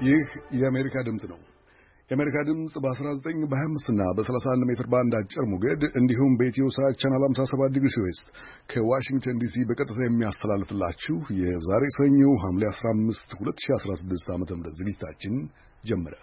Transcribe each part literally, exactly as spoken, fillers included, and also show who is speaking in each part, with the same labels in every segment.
Speaker 1: ይህ የአሜሪካ ድምፅ ነው። የአሜሪካ ድምፅ በ19 በ25 እና በ31 ሜትር ባንድ አጭር ሞገድ እንዲሁም በኢትዮ ሳት ቻናል ሃምሳ ሰባት ዲግሪ ዌስት ከዋሽንግተን ዲሲ በቀጥታ የሚያስተላልፍላችሁ የዛሬ ሰኞ ሐምሌ አስራ አምስት ሁለት ሺህ አስራ ስድስት ዓ.ም ዝግጅታችን ጀመረ።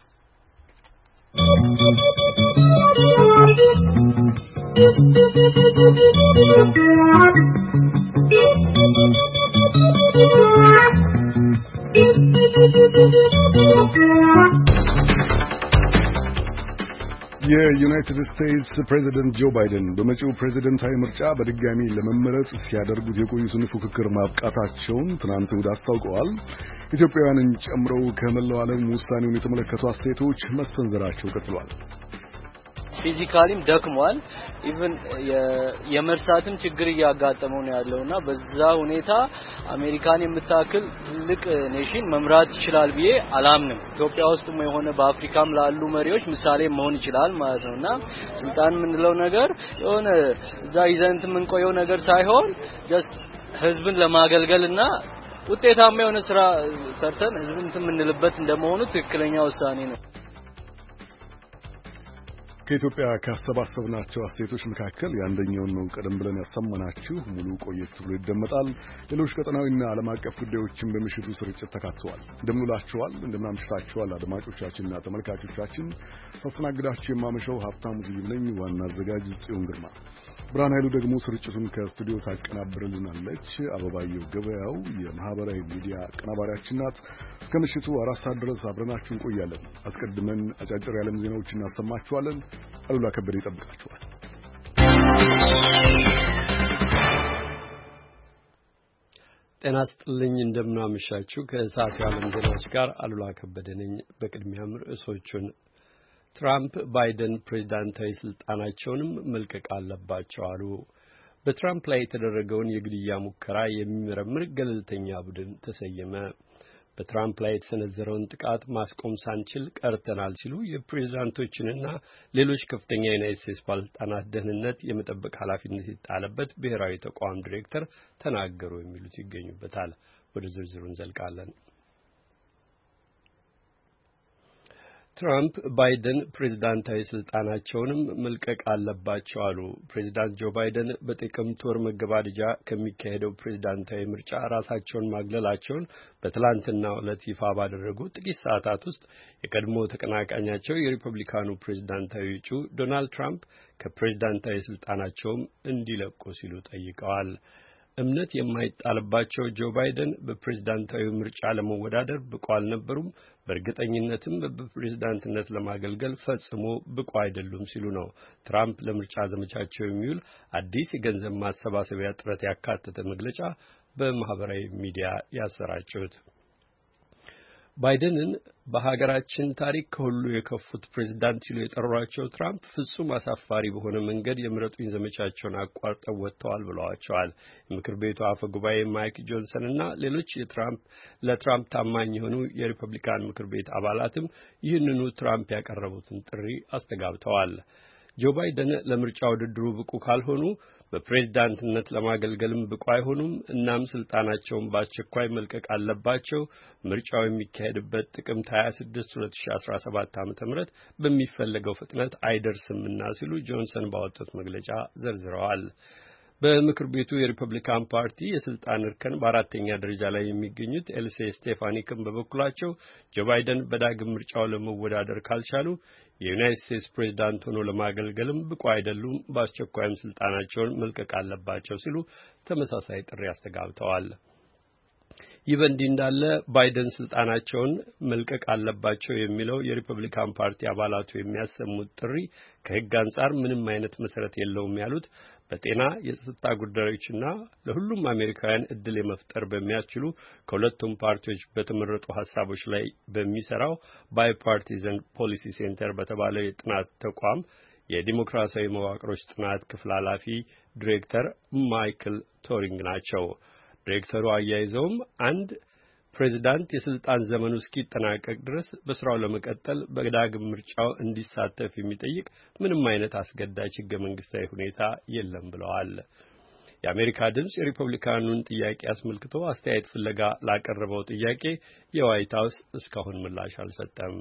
Speaker 1: የዩናይትድ ስቴትስ ፕሬዚደንት ጆ ባይደን በመጪው ፕሬዚደንታዊ ምርጫ በድጋሚ ለመመረጥ ሲያደርጉት የቆዩትን ፉክክር ማብቃታቸውን ትናንት እሁድ አስታውቀዋል። ኢትዮጵያውያንን ጨምሮ ከመላው ዓለም ውሳኔውን የተመለከቱ አስተያየቶች መሰንዘራቸው ቀጥሏል።
Speaker 2: ፊዚካሊም ደክሟል። ኢቭን የመርሳትም ችግር እያጋጠመው ነው ያለውና በዛ ሁኔታ አሜሪካን የምታክል ትልቅ ኔሽን መምራት ይችላል ብዬ አላምንም። ኢትዮጵያ ውስጥም የሆነ በአፍሪካም ላሉ መሪዎች ምሳሌ መሆን ይችላል ማለት ነውና ስልጣን ምንለው ነገር የሆነ እዛ ይዘንት የምንቆየው ነገር ሳይሆን ጀስት ህዝብን ለማገልገልና ውጤታማ የሆነ ስራ ሰርተን ህዝብን የምንልበት እንደመሆኑ ትክክለኛ ውሳኔ ነው።
Speaker 1: ከኢትዮጵያ ካሰባሰብናቸው አስተያየቶች መካከል የአንደኛውን ነው ቀደም ብለን ያሰማናችሁ። ሙሉ ቆየት ብሎ ይደመጣል። ሌሎች ቀጠናዊና ዓለም አቀፍ ጉዳዮችን በምሽቱ ስርጭት ተካተዋል። እንደምንላችኋል፣ እንደምናምሽታችኋል አድማጮቻችንና ተመልካቾቻችን። ታስተናግዳችሁ የማመሻው ሀብታሙ ዝይብ ነኝ። ዋና አዘጋጅ ጽዮን ግርማ፣ ብርሃን ኃይሉ ደግሞ ስርጭቱን ከስቱዲዮ ታቀናብርልናለች። አበባየው ገበያው የማህበራዊ ሚዲያ አቀናባሪያችን ናት። እስከ ምሽቱ አራት ሰዓት ድረስ አብረናችሁ እንቆያለን። አስቀድመን አጫጭር የዓለም ዜናዎችን እናሰማችኋለን። አሉላ ከበደ ይጠብቃችኋል።
Speaker 3: ጤና ይስጥልኝ፣ እንደምናመሻችሁ። ከሰዓቱ የዓለም ዜናዎች ጋር አሉላ ከበደ ነኝ። በቅድሚያም ርዕሶቹን ትራምፕ ባይደን ፕሬዝዳንታዊ ስልጣናቸውንም መልቀቅ አለባቸው አሉ። በትራምፕ ላይ የተደረገውን የግድያ ሙከራ የሚመረምር ገለልተኛ ቡድን ተሰየመ። በትራምፕ ላይ የተሰነዘረውን ጥቃት ማስቆም ሳንችል ቀርተናል ሲሉ የፕሬዝዳንቶችንና ሌሎች ከፍተኛ የዩናይትድ ስቴትስ ባለስልጣናት ደህንነት የመጠበቅ ኃላፊነት የተጣለበት ብሔራዊ ተቋም ዲሬክተር ተናገሩ። የሚሉት ይገኙበታል። ወደ ዝርዝሩ እንዘልቃለን። ትራምፕ ባይደን ፕሬዝዳንታዊ ስልጣናቸውንም መልቀቅ አለባቸው አሉ። ፕሬዝዳንት ጆ ባይደን በጥቅምት ወር መገባደጃ ከሚካሄደው ፕሬዝዳንታዊ ምርጫ ራሳቸውን ማግለላቸውን በትላንትናው ዕለት ይፋ ባደረጉ ጥቂት ሰዓታት ውስጥ የቀድሞ ተቀናቃኛቸው የሪፐብሊካኑ ፕሬዝዳንታዊ እጩ ዶናልድ ትራምፕ ከፕሬዝዳንታዊ ስልጣናቸውም እንዲለቁ ሲሉ ጠይቀዋል። እምነት የማይጣልባቸው ጆ ባይደን በፕሬዝዳንታዊ ምርጫ ለመወዳደር ብቁ አልነበሩም፣ በእርግጠኝነትም በፕሬዝዳንትነት ለማገልገል ፈጽሞ ብቁ አይደሉም ሲሉ ነው ትራምፕ ለምርጫ ዘመቻቸው የሚውል አዲስ የገንዘብ ማሰባሰቢያ ጥረት ያካተተ መግለጫ በማህበራዊ ሚዲያ ያሰራጩት። ባይደንን በሀገራችን ታሪክ ከሁሉ የከፉት ፕሬዝዳንት ሲሉ የጠሯቸው ትራምፕ ፍጹም አሳፋሪ በሆነ መንገድ የምረጡኝ ዘመቻቸውን አቋርጠው ወጥተዋል ብለዋቸዋል። የምክር ቤቱ አፈ ጉባኤ ማይክ ጆንሰን እና ሌሎች የትራምፕ ለትራምፕ ታማኝ የሆኑ የሪፐብሊካን ምክር ቤት አባላትም ይህንኑ ትራምፕ ያቀረቡትን ጥሪ አስተጋብተዋል። ጆ ባይደን ለምርጫ ውድድሩ ብቁ ካልሆኑ በፕሬዝዳንትነት ለማገልገልም ብቁ አይሆኑም። እናም ስልጣናቸውን በአስቸኳይ መልቀቅ አለባቸው። ምርጫው የሚካሄድበት ጥቅምት ሃያ ስድስት ሁለት ሺህ አስራ ሰባት ዓመተ ምህረት በሚፈለገው ፍጥነት አይደርስምና ሲሉ ጆንሰን ባወጡት መግለጫ ዘርዝረዋል። በምክር ቤቱ የሪፐብሊካን ፓርቲ የስልጣን እርከን በአራተኛ ደረጃ ላይ የሚገኙት ኤልሴ ስቴፋኒክም በበኩላቸው ጆ ባይደን በዳግም ምርጫው ለመወዳደር ካልቻሉ የዩናይትድ ስቴትስ ፕሬዝዳንት ሆኖ ለማገልገልም ብቁ አይደሉም፣ በአስቸኳይም ስልጣናቸውን መልቀቅ አለባቸው ሲሉ ተመሳሳይ ጥሪ አስተጋብተዋል። ይህ በእንዲህ እንዳለ ባይደን ስልጣናቸውን መልቀቅ አለባቸው የሚለው የሪፐብሊካን ፓርቲ አባላቱ የሚያሰሙት ጥሪ ከሕግ አንጻር ምንም አይነት መሰረት የለውም ያሉት በጤና የጸጥታ ጉዳዮችና ለሁሉም አሜሪካውያን እድል የመፍጠር በሚያስችሉ ከሁለቱም ፓርቲዎች በተመረጡ ሐሳቦች ላይ በሚሰራው ባይፓርቲዘን ፖሊሲ ሴንተር በተባለው የጥናት ተቋም የዲሞክራሲያዊ መዋቅሮች ጥናት ክፍል ኃላፊ ዲሬክተር ማይክል ቶሪንግ ናቸው። ዲሬክተሩ አያይዘውም አንድ ፕሬዝዳንት የስልጣን ዘመኑ እስኪጠናቀቅ ድረስ በስራው ለመቀጠል በዳግም ምርጫው እንዲሳተፍ የሚጠይቅ ምንም አይነት አስገዳጅ ሕገ መንግስታዊ ሁኔታ የለም ብለዋል። የአሜሪካ ድምጽ የሪፐብሊካኑን ጥያቄ አስመልክቶ አስተያየት ፍለጋ ላቀረበው ጥያቄ የዋይት ሀውስ እስካሁን ምላሽ አልሰጠም።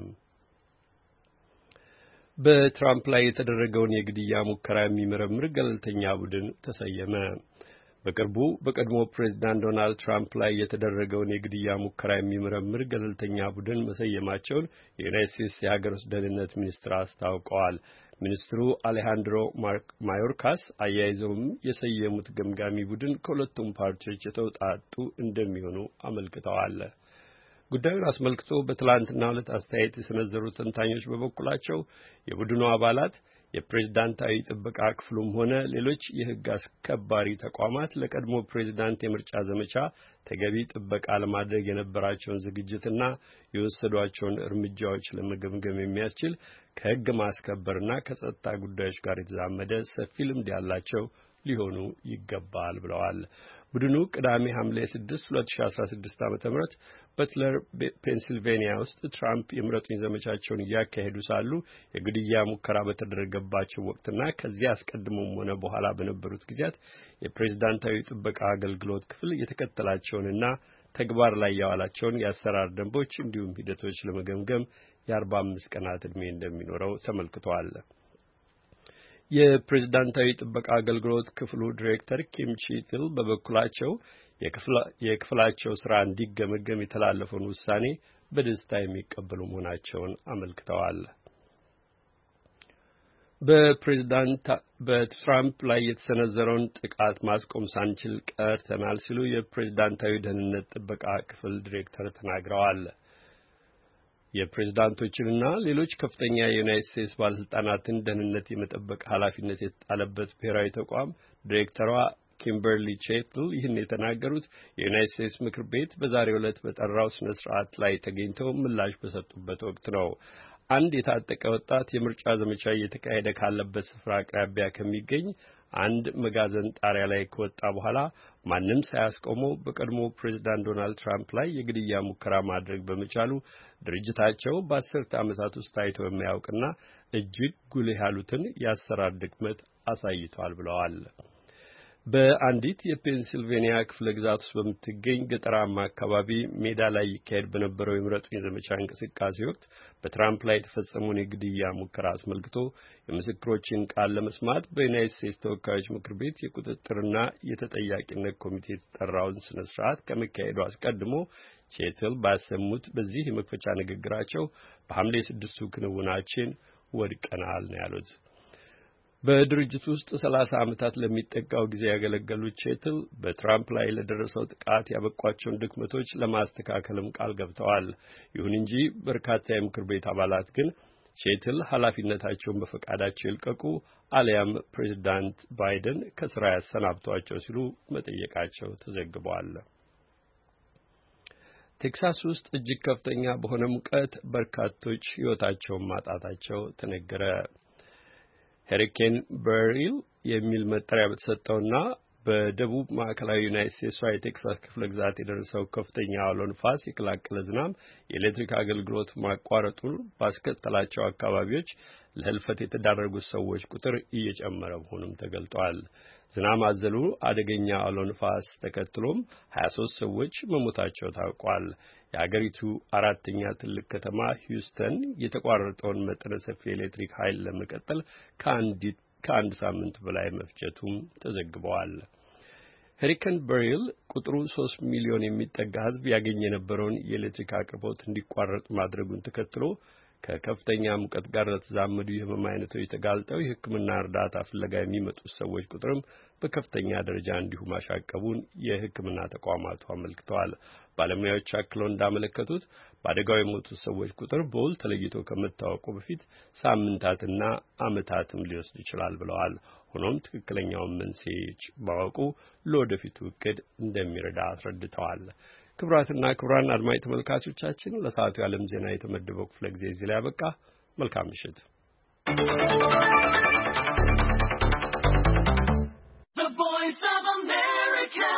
Speaker 3: በትራምፕ ላይ የተደረገውን የግድያ ሙከራ የሚመረምር ገለልተኛ ቡድን ተሰየመ። በቅርቡ በቀድሞ ፕሬዝዳንት ዶናልድ ትራምፕ ላይ የተደረገውን የግድያ ሙከራ የሚመረምር ገለልተኛ ቡድን መሰየማቸውን የዩናይትድ ስቴትስ የሀገር ውስጥ ደህንነት ሚኒስትር አስታውቀዋል። ሚኒስትሩ አሌሃንድሮ ማዮርካስ አያይዘውም የሰየሙት ገምጋሚ ቡድን ከሁለቱም ፓርቲዎች የተውጣጡ እንደሚሆኑ አመልክተዋል። ጉዳዩን አስመልክቶ በትላንትናው ዕለት አስተያየት የሰነዘሩ ተንታኞች በበኩላቸው የቡድኑ አባላት የፕሬዝዳንታዊ ጥበቃ ክፍሉም ሆነ ሌሎች የሕግ አስከባሪ ተቋማት ለቀድሞ ፕሬዝዳንት የምርጫ ዘመቻ ተገቢ ጥበቃ ለማድረግ የነበራቸውን ዝግጅትና የወሰዷቸውን እርምጃዎች ለመገምገም የሚያስችል ከሕግ ማስከበርና ከጸጥታ ጉዳዮች ጋር የተዛመደ ሰፊ ልምድ ያላቸው ሊሆኑ ይገባል ብለዋል። ቡድኑ ቅዳሜ ሐምሌ ስድስት ሁለት ሺህ አስራ ስድስት ዓመተ ምህረት በትለር ፔንሲልቬኒያ ውስጥ ትራምፕ የምረጡኝ ዘመቻቸውን እያካሄዱ ሳሉ የግድያ ሙከራ በተደረገባቸው ወቅትና ከዚያ አስቀድሞም ሆነ በኋላ በነበሩት ጊዜያት የፕሬዝዳንታዊ ጥበቃ አገልግሎት ክፍል የተከተላቸውንና ተግባር ላይ ያዋላቸውን የአሰራር ደንቦች እንዲሁም ሂደቶች ለመገምገም የአርባ አምስት ቀናት ዕድሜ እንደሚኖረው ተመልክቷል። የፕሬዝዳንታዊ ጥበቃ አገልግሎት ክፍሉ ዲሬክተር ኪም ቺትል በበኩላቸው የክፍላቸው ስራ እንዲገመገም የተላለፈውን ውሳኔ በደስታ የሚቀበሉ መሆናቸውን አመልክተዋል። በፕሬዝዳንት በትራምፕ ላይ የተሰነዘረውን ጥቃት ማስቆም ሳንችል ቀርተናል ሲሉ የፕሬዝዳንታዊ ደህንነት ጥበቃ ክፍል ዲሬክተር ተናግረዋል። የፕሬዝዳንቶችንና ሌሎች ከፍተኛ የዩናይትድ ስቴትስ ባለስልጣናትን ደህንነት የመጠበቅ ኃላፊነት የተጣለበት ብሔራዊ ተቋም ዲሬክተሯ ኪምበርሊ ቼትል ይህን የተናገሩት የዩናይትድ ስቴትስ ምክር ቤት በዛሬው ዕለት በጠራው ስነ ስርዓት ላይ ተገኝተው ምላሽ በሰጡበት ወቅት ነው። አንድ የታጠቀ ወጣት የምርጫ ዘመቻ እየተካሄደ ካለበት ስፍራ አቅራቢያ ከሚገኝ አንድ መጋዘን ጣሪያ ላይ ከወጣ በኋላ ማንም ሳያስቆመው በቀድሞ ፕሬዝዳንት ዶናልድ ትራምፕ ላይ የግድያ ሙከራ ማድረግ በመቻሉ ድርጅታቸው በአስርተ ዓመታት ውስጥ ታይቶ የማያውቅና እጅግ ጉልህ ያሉትን የአሰራር ድክመት አሳይቷል ብለዋል። በአንዲት የፔንሲልቬኒያ ክፍለ ግዛት ውስጥ በምትገኝ ገጠራማ አካባቢ ሜዳ ላይ ይካሄድ በነበረው የምረጡኝ ዘመቻ እንቅስቃሴ ወቅት በትራምፕ ላይ የተፈጸመውን የግድያ ሙከራ አስመልክቶ የምስክሮችን ቃል ለመስማት በዩናይትድ ስቴትስ ተወካዮች ምክር ቤት የቁጥጥርና የተጠያቂነት ኮሚቴ የተጠራውን ስነ ስርዓት ከመካሄዱ አስቀድሞ ቼትል ባሰሙት በዚህ የመክፈቻ ንግግራቸው በሐምሌ ስድስቱ ክንውናችን ወድቀናል ነው ያሉት። በድርጅቱ ውስጥ ሰላሳ ዓመታት ለሚጠጋው ጊዜ ያገለገሉት ቼትል በትራምፕ ላይ ለደረሰው ጥቃት ያበቋቸውን ድክመቶች ለማስተካከልም ቃል ገብተዋል። ይሁን እንጂ በርካታ የምክር ቤት አባላት ግን ቼትል ኃላፊነታቸውን በፈቃዳቸው ይልቀቁ አሊያም ፕሬዝዳንት ባይደን ከስራ ያሰናብቷቸው ሲሉ መጠየቃቸው ተዘግቧል። ቴክሳስ ውስጥ እጅግ ከፍተኛ በሆነ ሙቀት በርካቶች ሕይወታቸውን ማጣታቸው ተነገረ። ሄሪኬን በሪል የሚል መጠሪያ በተሰጠውና በደቡብ ማዕከላዊ ዩናይትድ ስቴትስ የቴክሳስ ክፍለ ግዛት የደረሰው ከፍተኛ አውሎ ንፋስ የቀላቀለ ዝናብ የኤሌክትሪክ አገልግሎት ማቋረጡን ባስከተላቸው አካባቢዎች ለህልፈት የተዳረጉት ሰዎች ቁጥር እየጨመረ መሆኑም ተገልጧል። ዝናብ አዘሉ አደገኛ አውሎ ንፋስ ተከትሎም ሀያ ሶስት ሰዎች መሞታቸው ታውቋል። የአገሪቱ አራተኛ ትልቅ ከተማ ሂውስተን የተቋረጠውን መጠነ ሰፊ ኤሌክትሪክ ኃይል ለመቀጠል ከአንዲት ከአንድ ሳምንት በላይ መፍጀቱም ተዘግበዋል። ሄሪኬን በሪል ቁጥሩ ሶስት ሚሊዮን የሚጠጋ ሕዝብ ያገኝ የነበረውን የኤሌክትሪክ አቅርቦት እንዲቋረጥ ማድረጉን ተከትሎ ከከፍተኛ ሙቀት ጋር ለተዛመዱ የህመም አይነቶች ተጋልጠው የሕክምና እርዳታ ፍለጋ የሚመጡት ሰዎች ቁጥርም በከፍተኛ ደረጃ እንዲሁ ማሻቀቡን የሕክምና ተቋማቱ አመልክተዋል። ባለሙያዎች አክለው እንዳመለከቱት በአደጋው የሞቱት ሰዎች ቁጥር በውል ተለይቶ ከመታወቁ በፊት ሳምንታትና ዓመታትም ሊወስድ ይችላል ብለዋል። ሆኖም ትክክለኛውን መንስኤዎች ማወቁ ለወደፊቱ እቅድ እንደሚረዳ አስረድተዋል። ክቡራትና ክቡራን አድማጭ ተመልካቾቻችን ለሰዓቱ የዓለም ዜና የተመደበው ክፍለ ጊዜ እዚህ ላይ ያበቃ። መልካም ምሽት። The Voice of America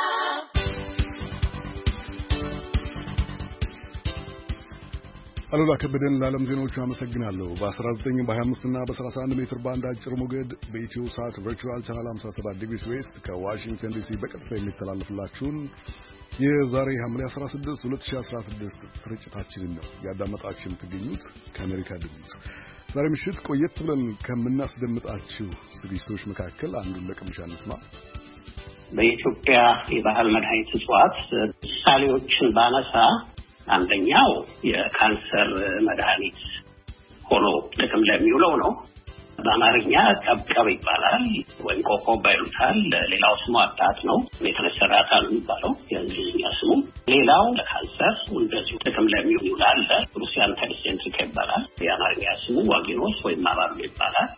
Speaker 1: አሉላ ከበደን ለዓለም ዜናዎቹ አመሰግናለሁ። በ19 በ25 እና በ31 ሜትር ባንድ አጭር ሞገድ በኢትዮ ሳት ቨርቹዋል ቻናል ሃምሳ ሰባት ዲግሪ ዌስት ከዋሽንግተን ዲሲ በቀጥታ የሚተላለፍላችሁን የዛሬ ሐምሌ አስራ ስድስት ሁለት ሺህ አስራ ስድስት ስርጭታችንን ነው ያዳመጣችሁ የምትገኙት ከአሜሪካ ድምፅ። ዛሬ ምሽት ቆየት ብለን ከምናስደምጣችሁ ዝግጅቶች መካከል አንዱን ለቅምሻ እንስማ።
Speaker 4: በኢትዮጵያ የባህል መድኃኒት እጽዋት ምሳሌዎችን ባነሳ አንደኛው የካንሰር መድኃኒት ሆኖ ጥቅም ላይ የሚውለው ነው። በአማርኛ ቀብቀብ ይባላል ወይም ኮኮባ ይሉታል። ሌላው ስሙ አጣጥ ነው። የተነሰራታ ነው የሚባለው የእንግሊዝኛ ስሙ። ሌላው ለካንሰር እንደዚሁ ጥቅም ላይ የሚውላል ሩሲያን ቴሌሴንትሪክ ይባላል። የአማርኛ ስሙ ዋጊኖስ ወይም ማባሉ ይባላል።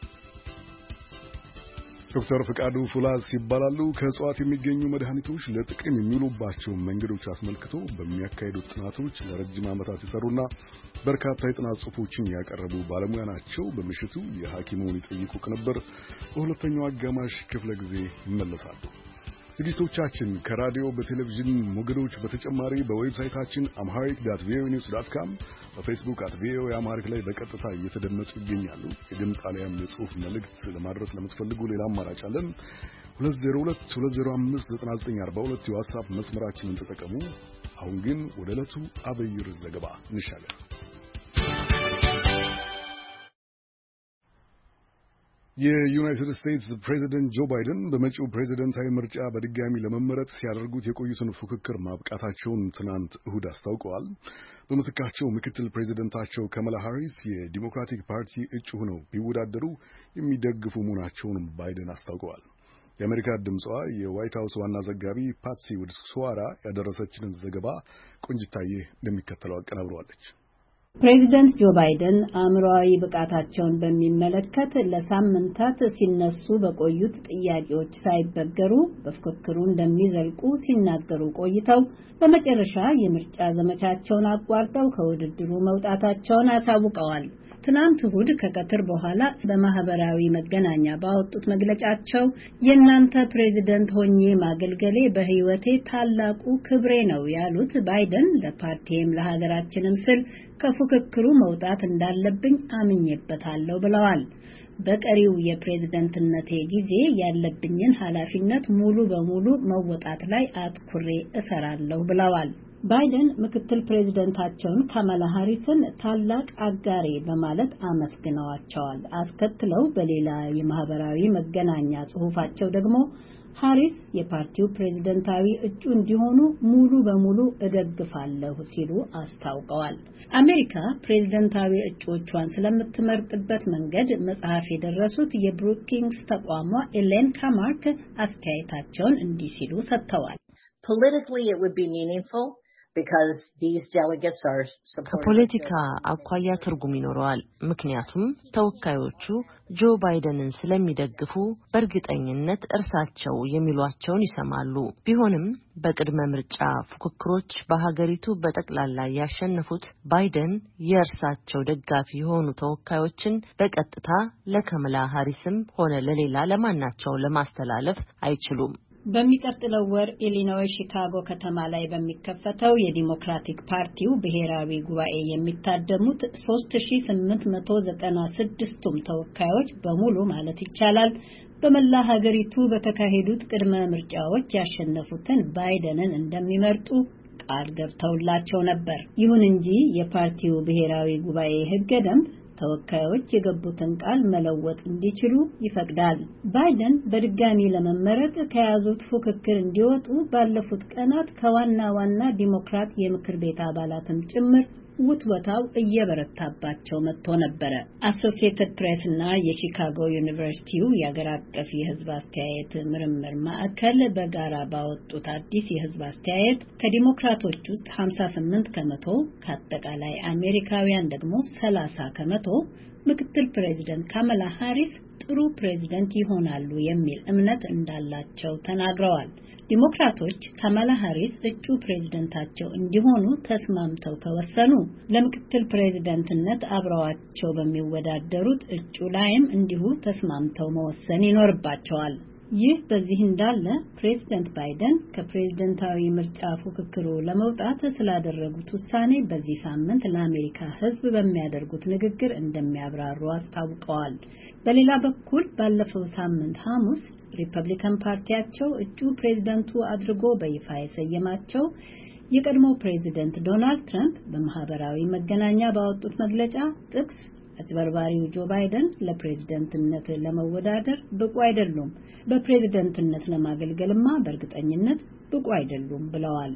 Speaker 1: ዶክተር ፍቃዱ ፉላስ ይባላሉ። ከእጽዋት የሚገኙ መድኃኒቶች ለጥቅም የሚውሉባቸው መንገዶች አስመልክቶ በሚያካሂዱት ጥናቶች ለረጅም ዓመታት የሰሩና በርካታ የጥናት ጽሑፎችን ያቀረቡ ባለሙያ ናቸው። በምሽቱ የሐኪሙን ይጠይቁ ቅንብር በሁለተኛው አጋማሽ ክፍለ ጊዜ ይመለሳሉ። ዝግጅቶቻችን ከራዲዮ በቴሌቪዥን ሞገዶች በተጨማሪ በዌብሳይታችን አምሃሪክ ዳት ቪኦኤ ኒውስ ዳት ካም በፌስቡክ አት ቪኦኤ አምሃሪክ ላይ በቀጥታ እየተደመጡ ይገኛሉ። የድምፅ አሊያም የጽሑፍ መልእክት ለማድረስ ለምትፈልጉ ሌላ አማራጭ አለን። ሁለት ዜሮ ሁለት ሁለት ዜሮ አምስት ዘጠና ዘጠኝ አርባ ሁለት የዋትስአፕ መስመራችንን ተጠቀሙ። አሁን ግን ወደ ዕለቱ አብይ ርዕስ ዘገባ እንሻገር። የዩናይትድ ስቴትስ ፕሬዚደንት ጆ ባይደን በመጪው ፕሬዚደንታዊ ምርጫ በድጋሚ ለመመረጥ ሲያደርጉት የቆዩትን ፉክክር ማብቃታቸውን ትናንት እሁድ አስታውቀዋል። በምትካቸው ምክትል ፕሬዚደንታቸው ካማላ ሃሪስ የዲሞክራቲክ ፓርቲ እጩ ሆነው ቢወዳደሩ የሚደግፉ መሆናቸውን ባይደን አስታውቀዋል። የአሜሪካ ድምጿ የዋይት ሀውስ ዋና ዘጋቢ ፓትሲ ውድስዋራ ያደረሰችንን ዘገባ ቆንጅታዬ እንደሚከተለው አቀናብረዋለች።
Speaker 5: ፕሬዚደንት ጆ ባይደን አእምሮአዊ ብቃታቸውን በሚመለከት ለሳምንታት ሲነሱ በቆዩት ጥያቄዎች ሳይበገሩ በፍክክሩ እንደሚዘልቁ ሲናገሩ ቆይተው በመጨረሻ የምርጫ ዘመቻቸውን አቋርጠው ከውድድሩ መውጣታቸውን አሳውቀዋል። ትናንት እሁድ ከቀትር በኋላ በማህበራዊ መገናኛ ባወጡት መግለጫቸው የእናንተ ፕሬዚደንት ሆኜ ማገልገሌ በሕይወቴ ታላቁ ክብሬ ነው ያሉት ባይደን ለፓርቲም ለሀገራችንም ስል ከፉክክሩ መውጣት እንዳለብኝ አምኜበታለሁ ብለዋል። በቀሪው የፕሬዝደንትነቴ ጊዜ ያለብኝን ኃላፊነት ሙሉ በሙሉ መወጣት ላይ አትኩሬ እሰራለሁ ብለዋል። ባይደን ምክትል ፕሬዝደንታቸውን ካማላ ሃሪስን ታላቅ አጋሬ በማለት አመስግነዋቸዋል። አስከትለው በሌላ የማህበራዊ መገናኛ ጽሑፋቸው ደግሞ ሃሪስ የፓርቲው ፕሬዝደንታዊ እጩ እንዲሆኑ ሙሉ በሙሉ እደግፋለሁ ሲሉ አስታውቀዋል። አሜሪካ ፕሬዝደንታዊ እጩዎቿን ስለምትመርጥበት መንገድ መጽሐፍ የደረሱት የብሩኪንግስ ተቋሟ ኤሌን ካማርክ አስተያየታቸውን እንዲህ ሲሉ ሰጥተዋል።
Speaker 6: Politically, it would be meaningful because these delegates are
Speaker 7: ከፖለቲካ አኳያ ትርጉም ይኖረዋል። ምክንያቱም ተወካዮቹ ጆ ባይደንን ስለሚደግፉ በእርግጠኝነት እርሳቸው የሚሏቸውን ይሰማሉ። ቢሆንም በቅድመ ምርጫ ፉክክሮች በሀገሪቱ በጠቅላላ ያሸነፉት ባይደን የእርሳቸው ደጋፊ የሆኑ ተወካዮችን በቀጥታ ለካማላ ሃሪስም ሆነ ለሌላ ለማናቸው ለማስተላለፍ አይችሉም።
Speaker 5: በሚቀጥለው ወር ኢሊኖይ ሺካጎ ከተማ ላይ በሚከፈተው የዲሞክራቲክ ፓርቲው ብሔራዊ ጉባኤ የሚታደሙት ሶስት ሺህ ስምንት መቶ ዘጠና ስድስቱም ተወካዮች በሙሉ ማለት ይቻላል በመላ ሀገሪቱ በተካሄዱት ቅድመ ምርጫዎች ያሸነፉትን ባይደንን እንደሚመርጡ ቃል ገብተውላቸው ነበር። ይሁን እንጂ የፓርቲው ብሔራዊ ጉባኤ ሕገ ደንብ ተወካዮች የገቡትን ቃል መለወጥ እንዲችሉ ይፈቅዳል። ባይደን በድጋሚ ለመመረጥ ከያዙት ፉክክር እንዲወጡ ባለፉት ቀናት ከዋና ዋና ዲሞክራት የምክር ቤት አባላትም ጭምር ውትወታው እየበረታባቸው መጥቶ ነበር። አሶሲኤትድ ፕሬስ እና የቺካጎ ዩኒቨርሲቲው የአገር አቀፍ የሕዝብ አስተያየት ምርምር ማዕከል በጋራ ባወጡት አዲስ የሕዝብ አስተያየት ከዲሞክራቶች ውስጥ ሃምሳ ስምንት ከመቶ ከአጠቃላይ አሜሪካውያን ደግሞ ሰላሳ ከመቶ ምክትል ፕሬዚደንት ካማላ ሃሪስ ጥሩ ፕሬዚደንት ይሆናሉ የሚል እምነት እንዳላቸው ተናግረዋል። ዲሞክራቶች ካማላ ሃሪስ እጩ ፕሬዝደንታቸው እንዲሆኑ ተስማምተው ከወሰኑ ለምክትል ፕሬዝደንትነት አብረዋቸው በሚወዳደሩት እጩ ላይም እንዲሁ ተስማምተው መወሰን ይኖርባቸዋል። ይህ በዚህ እንዳለ ፕሬዝዳንት ባይደን ከፕሬዝዳንታዊ ምርጫ ፉክክሩ ለመውጣት ስላደረጉት ውሳኔ በዚህ ሳምንት ለአሜሪካ ሕዝብ በሚያደርጉት ንግግር እንደሚያብራሩ አስታውቀዋል። በሌላ በኩል ባለፈው ሳምንት ሐሙስ ሪፐብሊካን ፓርቲያቸው እጩ ፕሬዝዳንቱ አድርጎ በይፋ የሰየማቸው የቀድሞ ፕሬዝዳንት ዶናልድ ትራምፕ በማህበራዊ መገናኛ ባወጡት መግለጫ ጥቅስ አጭበርባሪው ጆ ባይደን ለፕሬዝዳንትነት ለመወዳደር ብቁ አይደሉም፣ በፕሬዝዳንትነት ለማገልገልማ በእርግጠኝነት ብቁ አይደሉም ብለዋል።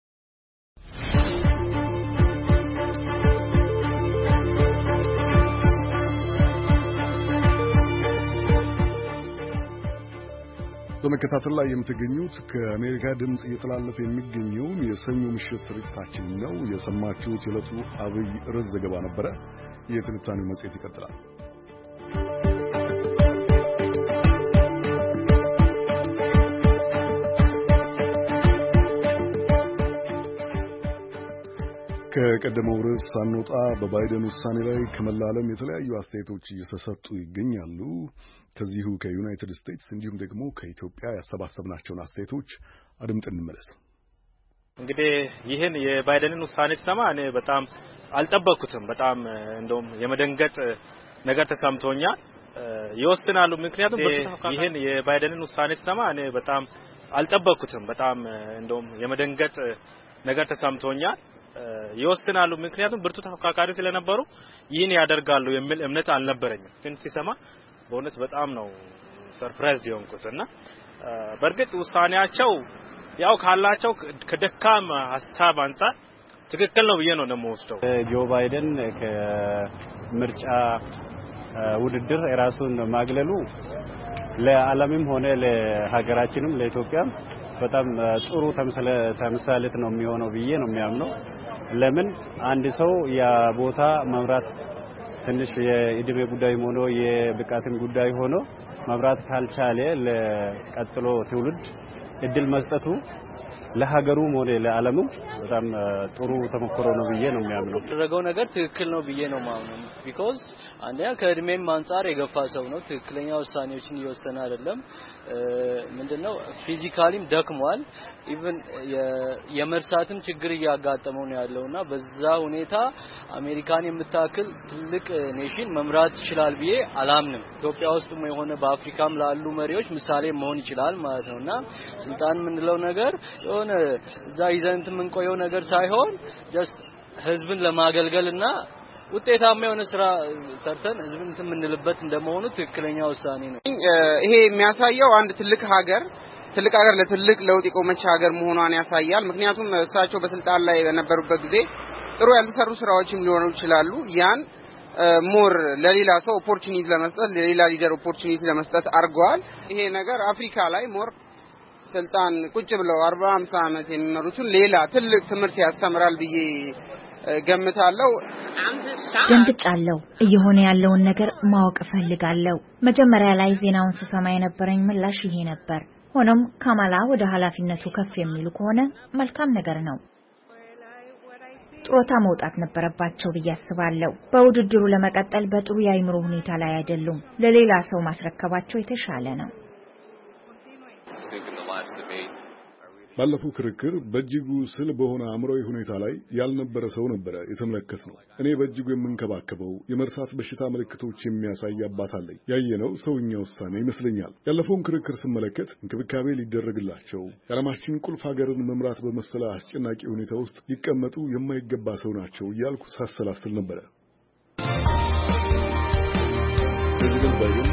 Speaker 1: በመከታተል ላይ የምትገኙት ከአሜሪካ ድምጽ እየተላለፈ የሚገኘውን የሰኞ ምሽት ስርጭታችን ነው። የሰማችሁት የዕለቱ አብይ ርዕስ ዘገባ ነበረ። የትንታኔው መጽሔት ይቀጥላል። ከቀደመው ርዕስ ሳንወጣ በባይደን ውሳኔ ላይ ከመላ ዓለም የተለያዩ አስተያየቶች እየተሰጡ ይገኛሉ። ከዚሁ ከዩናይትድ ስቴትስ እንዲሁም ደግሞ ከኢትዮጵያ ያሰባሰብናቸውን አስተያየቶች አድምጠን እንመለስ።
Speaker 8: እንግዲህ ይህን የባይደንን ውሳኔ ስሰማ እኔ በጣም አልጠበቅኩትም። በጣም እንደውም የመደንገጥ ነገር ተሰምቶኛል። ይወስናሉ ምክንያቱም ይህን የባይደንን ውሳኔ ስሰማ እኔ በጣም አልጠበቅኩትም። በጣም እንደውም የመደንገጥ ነገር ተሰምቶኛል። ይወስናሉ ምክንያቱም ብርቱ ተፎካካሪ ስለነበሩ ይህን ያደርጋሉ የሚል እምነት አልነበረኝም። ግን ሲሰማ በእውነት በጣም ነው ሰርፕራይዝ የሆንኩትና በእርግጥ ውሳኔያቸው ያው ካላቸው ከደካማ ሐሳብ አንፃር ትክክል ነው ብዬ ነው እንደምወስደው።
Speaker 9: ጆ ባይደን ከምርጫ ውድድር ራሱን ማግለሉ ለዓለምም ሆነ ለሀገራችንም ለኢትዮጵያም በጣም ጥሩ ተምሳሌት ነው የሚሆነው ብዬ ነው የሚያምነው። ለምን አንድ ሰው ያ ቦታ መምራት ትንሽ የእድሜ ጉዳይ ሆኖ የብቃትም ጉዳይ ሆኖ መምራት ካልቻለ ለቀጥሎ ትውልድ እድል መስጠቱ ለሀገሩም ሆነ ለዓለሙ በጣም ጥሩ ተሞክሮ ነው ብዬ ነው የሚያምነው።
Speaker 2: ያደረገው ነገር ትክክል ነው ብዬ ነው ማምነው። ቢኮዝ አንደኛ ከእድሜም አንፃር የገፋ ሰው ነው። ትክክለኛ ውሳኔዎችን እየወሰነ አይደለም። ምንድነው ፊዚካሊም ደክሟል። ኢቭን የመርሳትም ችግር እያጋጠመው ነው ያለውና በዛ ሁኔታ አሜሪካን የምታክል ትልቅ ኔሽን መምራት ይችላል ብዬ አላምንም። ኢትዮጵያ ውስጥም የሆነ በአፍሪካም ላሉ መሪዎች ምሳሌ መሆን ይችላል ማለት ነውና ስልጣን የምንለው ነገር የሆነ እዛ ይዘንት የምንቆየው ነገር ሳይሆን ጀስት ህዝብን ለማገልገልና ውጤታማ የሆነ ስራ ሰርተን ህዝብን የምንልበት እንደመሆኑ ትክክለኛ ውሳኔ ነው።
Speaker 10: ይሄ የሚያሳየው አንድ ትልቅ ሀገር ትልቅ ሀገር ለትልቅ ለውጥ የቆመች ሀገር መሆኗን ያሳያል። ምክንያቱም እሳቸው በስልጣን ላይ በነበሩበት ጊዜ ጥሩ ያልተሰሩ ስራዎችም ሊሆኑ ይችላሉ። ያን ሞር ለሌላ ሰው ኦፖርቹኒቲ ለመስጠት ለሌላ ሊደር ኦፖርቹኒቲ ለመስጠት አድርገዋል። ይሄ ነገር አፍሪካ ላይ ሞር ስልጣን ቁጭ ብለው አርባ ሃምሳ አመት የሚመሩትን ሌላ ትልቅ ትምህርት ያስተምራል ብዬ ገምታለሁ።
Speaker 11: ደንግጫለሁ። እየሆነ ያለውን ነገር ማወቅ ፈልጋለሁ። መጀመሪያ ላይ ዜናውን ስሰማ የነበረኝ ምላሽ ይሄ ነበር። ሆኖም ካማላ ወደ ኃላፊነቱ ከፍ የሚሉ ከሆነ መልካም ነገር ነው። ጡረታ መውጣት ነበረባቸው ብዬ አስባለሁ። በውድድሩ ለመቀጠል በጥሩ የአይምሮ ሁኔታ ላይ አይደሉም። ለሌላ ሰው ማስረከባቸው የተሻለ ነው።
Speaker 1: ባለፈው ክርክር በእጅጉ ስል በሆነ አእምሮዊ ሁኔታ ላይ ያልነበረ ሰው ነበረ የተመለከትነው። እኔ በእጅጉ የምንከባከበው የመርሳት በሽታ ምልክቶች የሚያሳይ አባት አለኝ። ያየነው ሰውኛ ውሳኔ ይመስለኛል። ያለፈውን ክርክር ስመለከት እንክብካቤ ሊደረግላቸው የዓለማችን ቁልፍ ሀገርን መምራት በመሰለ አስጨናቂ ሁኔታ ውስጥ ሊቀመጡ የማይገባ ሰው ናቸው እያልኩ ሳሰላስል ነበረ። ፕሬዚደንት ባይደን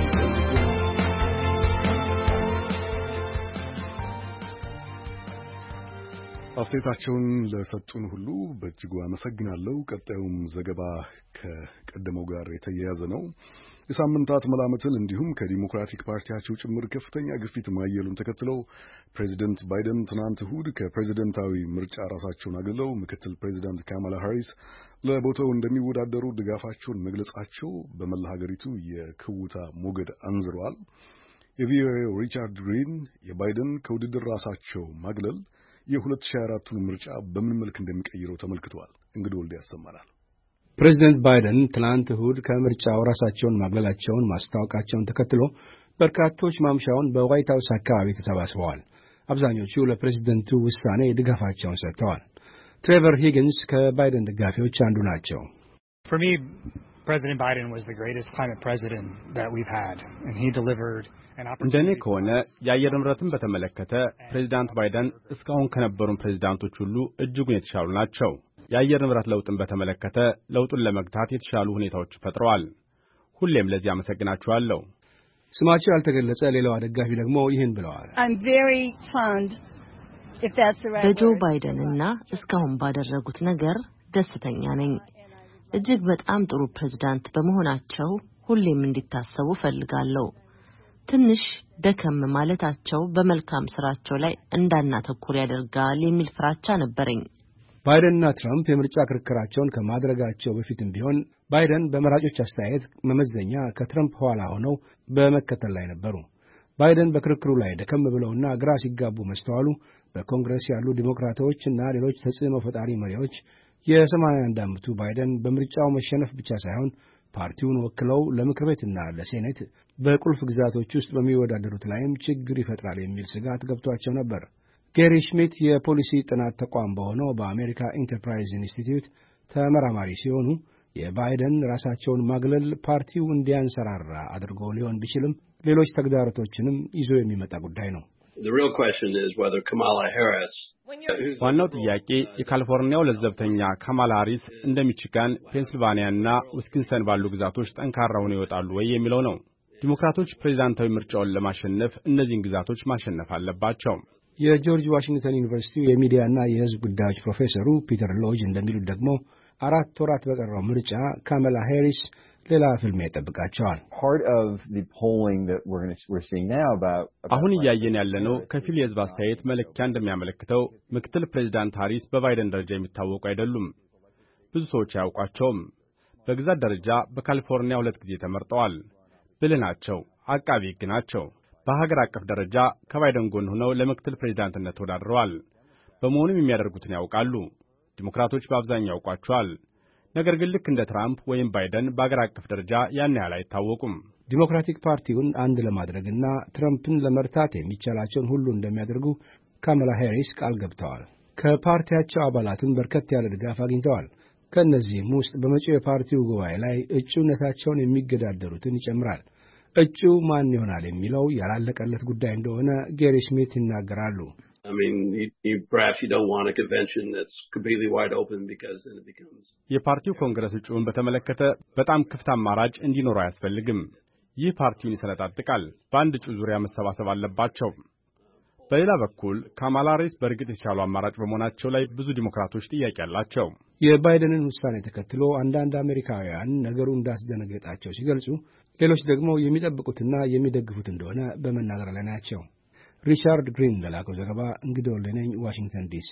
Speaker 1: አስተያየታቸውን ለሰጡን ሁሉ በእጅጉ አመሰግናለሁ። ቀጣዩም ዘገባ ከቀደመው ጋር የተያያዘ ነው። የሳምንታት መላምትን እንዲሁም ከዲሞክራቲክ ፓርቲያቸው ጭምር ከፍተኛ ግፊት ማየሉን ተከትለው ፕሬዚደንት ባይደን ትናንት እሁድ ከፕሬዚደንታዊ ምርጫ ራሳቸውን አግልለው ምክትል ፕሬዚደንት ካማላ ሃሪስ ለቦታው እንደሚወዳደሩ ድጋፋቸውን መግለጻቸው በመላ ሀገሪቱ የክውታ ሞገድ አንዝረዋል። የቪኦኤው ሪቻርድ ግሪን የባይደን ከውድድር ራሳቸው ማግለል የሁለት ሺህ አራቱን ምርጫ በምን መልክ እንደሚቀይረው ተመልክቷል። እንግዲህ ወልድ ያሰማናል።
Speaker 12: ፕሬዚደንት ባይደን ትናንት እሁድ ከምርጫው ራሳቸውን ማግለላቸውን ማስታወቃቸውን ተከትሎ በርካቶች ማምሻውን በዋይት ሃውስ አካባቢ ተሰባስበዋል። አብዛኞቹ ለፕሬዝደንቱ ውሳኔ ድጋፋቸውን ሰጥተዋል። ትሬቨር ሂግንስ ከባይደን ደጋፊዎች አንዱ ናቸው።
Speaker 13: For me, President Biden was the greatest climate president that we've had, and he delivered an opportunity.
Speaker 14: እንደኔ ከሆነ የአየር ንብረትን በተመለከተ ፕሬዝዳንት ባይደን እስካሁን ከነበሩ ፕሬዝዳንቶች ሁሉ እጅጉን የተሻሉ ናቸው። የአየር ንብረት ለውጥን በተመለከተ ለውጡን ለመግታት የተሻሉ ሁኔታዎች ፈጥረዋል። ሁሌም ለዚህ አመሰግናቸዋለሁ።
Speaker 12: ስማቸው ያልተገለጸ ሌላዋ ደጋፊ ደግሞ ይህን ብለዋል።
Speaker 7: በጆ ባይደንና እስካሁን ባደረጉት ነገር ደስተኛ ነኝ። እጅግ በጣም ጥሩ ፕሬዝዳንት በመሆናቸው ሁሌም እንዲታሰቡ ፈልጋለሁ። ትንሽ ደከም ማለታቸው በመልካም ስራቸው ላይ እንዳናተኩር ያደርጋል የሚል ፍራቻ ነበረኝ።
Speaker 12: ባይደንና ትራምፕ የምርጫ ክርክራቸውን ከማድረጋቸው በፊትም ቢሆን ባይደን በመራጮች አስተያየት መመዘኛ ከትራምፕ ኋላ ሆነው በመከተል ላይ ነበሩ። ባይደን በክርክሩ ላይ ደከም ብለውና ግራ ሲጋቡ መስተዋሉ በኮንግረስ ያሉ ዲሞክራቶችና ሌሎች ተጽዕኖ ፈጣሪ መሪዎች የሰማንያ አንድ ዓመቱ ባይደን በምርጫው መሸነፍ ብቻ ሳይሆን ፓርቲውን ወክለው ለምክር ቤትና ለሴኔት በቁልፍ ግዛቶች ውስጥ በሚወዳደሩት ላይም ችግር ይፈጥራል የሚል ስጋት ገብቷቸው ነበር። ጌሪ ሽሚት የፖሊሲ ጥናት ተቋም በሆነው በአሜሪካ ኢንተርፕራይዝ ኢንስቲትዩት ተመራማሪ ሲሆኑ የባይደን ራሳቸውን ማግለል ፓርቲው እንዲያንሰራራ አድርጎ ሊሆን ቢችልም ሌሎች ተግዳሮቶችንም ይዞ የሚመጣ ጉዳይ ነው።
Speaker 14: ዋናው ጥያቄ የካሊፎርኒያው ለዘብተኛ ካማላ ሃሪስ እንደ ሚቺጋን፣ ፔንሲልቫኒያና ዊስኮንሰን ባሉ ግዛቶች ጠንካራ ሆነው ይወጣሉ ወይ የሚለው ነው። ዲሞክራቶች ፕሬዝዳንታዊ ምርጫውን ለማሸነፍ እነዚህን ግዛቶች ማሸነፍ አለባቸው።
Speaker 12: የጆርጅ ዋሽንግተን ዩኒቨርሲቲ የሚዲያና የሕዝብ ጉዳዮች ፕሮፌሰሩ ፒተር ሎጅ እንደሚሉት ደግሞ አራት ወራት በቀረው ምርጫ ካማላ ሃሪስ ሌላ ፍልሚያ ይጠብቃቸዋል።
Speaker 14: አሁን እያየን ያለነው ከፊል የሕዝብ አስተያየት መለኪያ እንደሚያመለክተው ምክትል ፕሬዝዳንት ሃሪስ በባይደን ደረጃ የሚታወቁ አይደሉም። ብዙ ሰዎች አያውቋቸውም። በግዛት ደረጃ በካሊፎርኒያ ሁለት ጊዜ ተመርጠዋል። ብልህ ናቸው። አቃቢ ሕግ ናቸው። በሀገር አቀፍ ደረጃ ከባይደን ጎን ሆነው ለምክትል ፕሬዝዳንትነት ተወዳድረዋል። በመሆኑም የሚያደርጉትን ያውቃሉ። ዲሞክራቶች በአብዛኛው ያውቋቸዋል። ነገር ግን ልክ እንደ ትራምፕ ወይም ባይደን በአገር አቀፍ ደረጃ ያን ያህል አይታወቁም።
Speaker 12: ዲሞክራቲክ ፓርቲውን አንድ ለማድረግና ትራምፕን ለመርታት የሚቻላቸውን ሁሉ እንደሚያደርጉ ካማላ ሃሪስ ቃል ገብተዋል። ከፓርቲያቸው አባላትም በርከት ያለ ድጋፍ አግኝተዋል። ከእነዚህም ውስጥ በመጪው የፓርቲው ጉባኤ ላይ እጩነታቸውን የሚገዳደሩትን ይጨምራል። እጩ ማን ይሆናል የሚለው ያላለቀለት ጉዳይ እንደሆነ ጌሪ ሽሚት ይናገራሉ።
Speaker 14: የፓርቲው ኮንግረስ እጩውን በተመለከተ በጣም ክፍት አማራጭ እንዲኖረው አያስፈልግም። ይህ ፓርቲውን ይሰነጣጥቃል። በአንድ እጩ ዙሪያ መሰባሰብ አለባቸው። በሌላ በኩል ካማላ ሃሪስ በእርግጥ የተሻሉ አማራጭ በመሆናቸው ላይ ብዙ ዲሞክራቶች ጥያቄ አላቸው።
Speaker 12: የባይደንን ውሳኔ ተከትሎ አንዳንድ አሜሪካውያን ነገሩ እንዳስደነገጣቸው ሲገልጹ፣ ሌሎች ደግሞ የሚጠብቁትና የሚደግፉት እንደሆነ በመናገር ላይ ናቸው። ሪቻርድ ግሪን ለላከው ዘገባ እንግዲህ ወለነኝ ዋሽንግተን ዲሲ።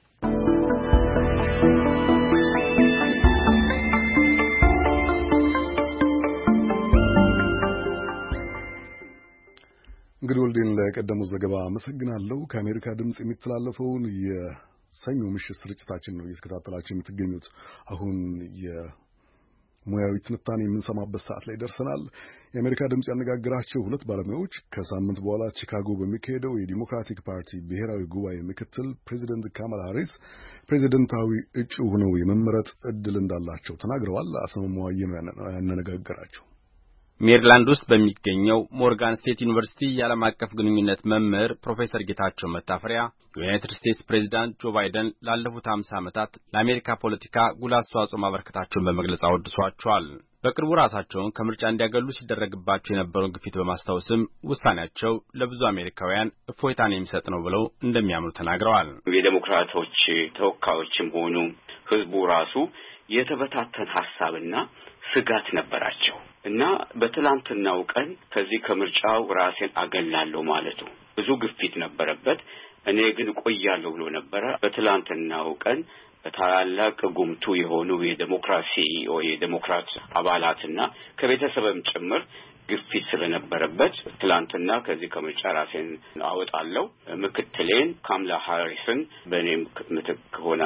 Speaker 1: እንግዲህ ወልዴን ለቀደመው ዘገባ አመሰግናለሁ። ከአሜሪካ ድምጽ የሚተላለፈውን የሰኞ ምሽት ስርጭታችን ነው እየተከታተላችሁ የምትገኙት። አሁን የሙያዊ ትንታኔ የምንሰማበት ሰዓት ላይ ደርሰናል። የአሜሪካ ድምጽ ያነጋግራቸው ሁለት ባለሙያዎች ከሳምንት በኋላ ቺካጎ በሚካሄደው የዲሞክራቲክ ፓርቲ ብሔራዊ ጉባኤ ምክትል ፕሬዚደንት ካማላ ሃሪስ ፕሬዚደንታዊ እጩ ሆነው የመመረጥ እድል እንዳላቸው ተናግረዋል። አሰማማዋዬ ነው ያነጋገራቸው።
Speaker 15: ሜሪላንድ ውስጥ በሚገኘው ሞርጋን ስቴት ዩኒቨርሲቲ የዓለም አቀፍ ግንኙነት መምህር ፕሮፌሰር ጌታቸው መታፈሪያ የዩናይትድ ስቴትስ ፕሬዝዳንት ጆ ባይደን ላለፉት ሃምሳ ዓመታት ለአሜሪካ ፖለቲካ ጉልህ አስተዋጽኦ ማበርከታቸውን በመግለጽ አወድሷቸዋል። በቅርቡ ራሳቸውን ከምርጫ እንዲያገሉ ሲደረግባቸው የነበረውን ግፊት በማስታወስም ውሳኔያቸው ለብዙ አሜሪካውያን እፎይታን የሚሰጥ ነው ብለው እንደሚያምኑ ተናግረዋል።
Speaker 16: የዴሞክራቶች ተወካዮችም ሆኑ ሕዝቡ ራሱ የተበታተነ ሐሳብና ስጋት ነበራቸው እና በትላንትናው ቀን ከዚህ ከምርጫው ራሴን አገላለሁ ማለቱ ብዙ ግፊት ነበረበት። እኔ ግን ቆያለሁ ብሎ ነበረ። በትላንትናው ቀን በታላላቅ ጉምቱ የሆኑ የዴሞክራሲ ወይ የዴሞክራት አባላትና ከቤተሰብም ጭምር ግፊት ስለነበረበት ትላንትና ከዚህ ከምርጫ ራሴን አወጣለሁ፣ ምክትሌን ካማላ ሃሪስን በእኔም ምትክ ሆና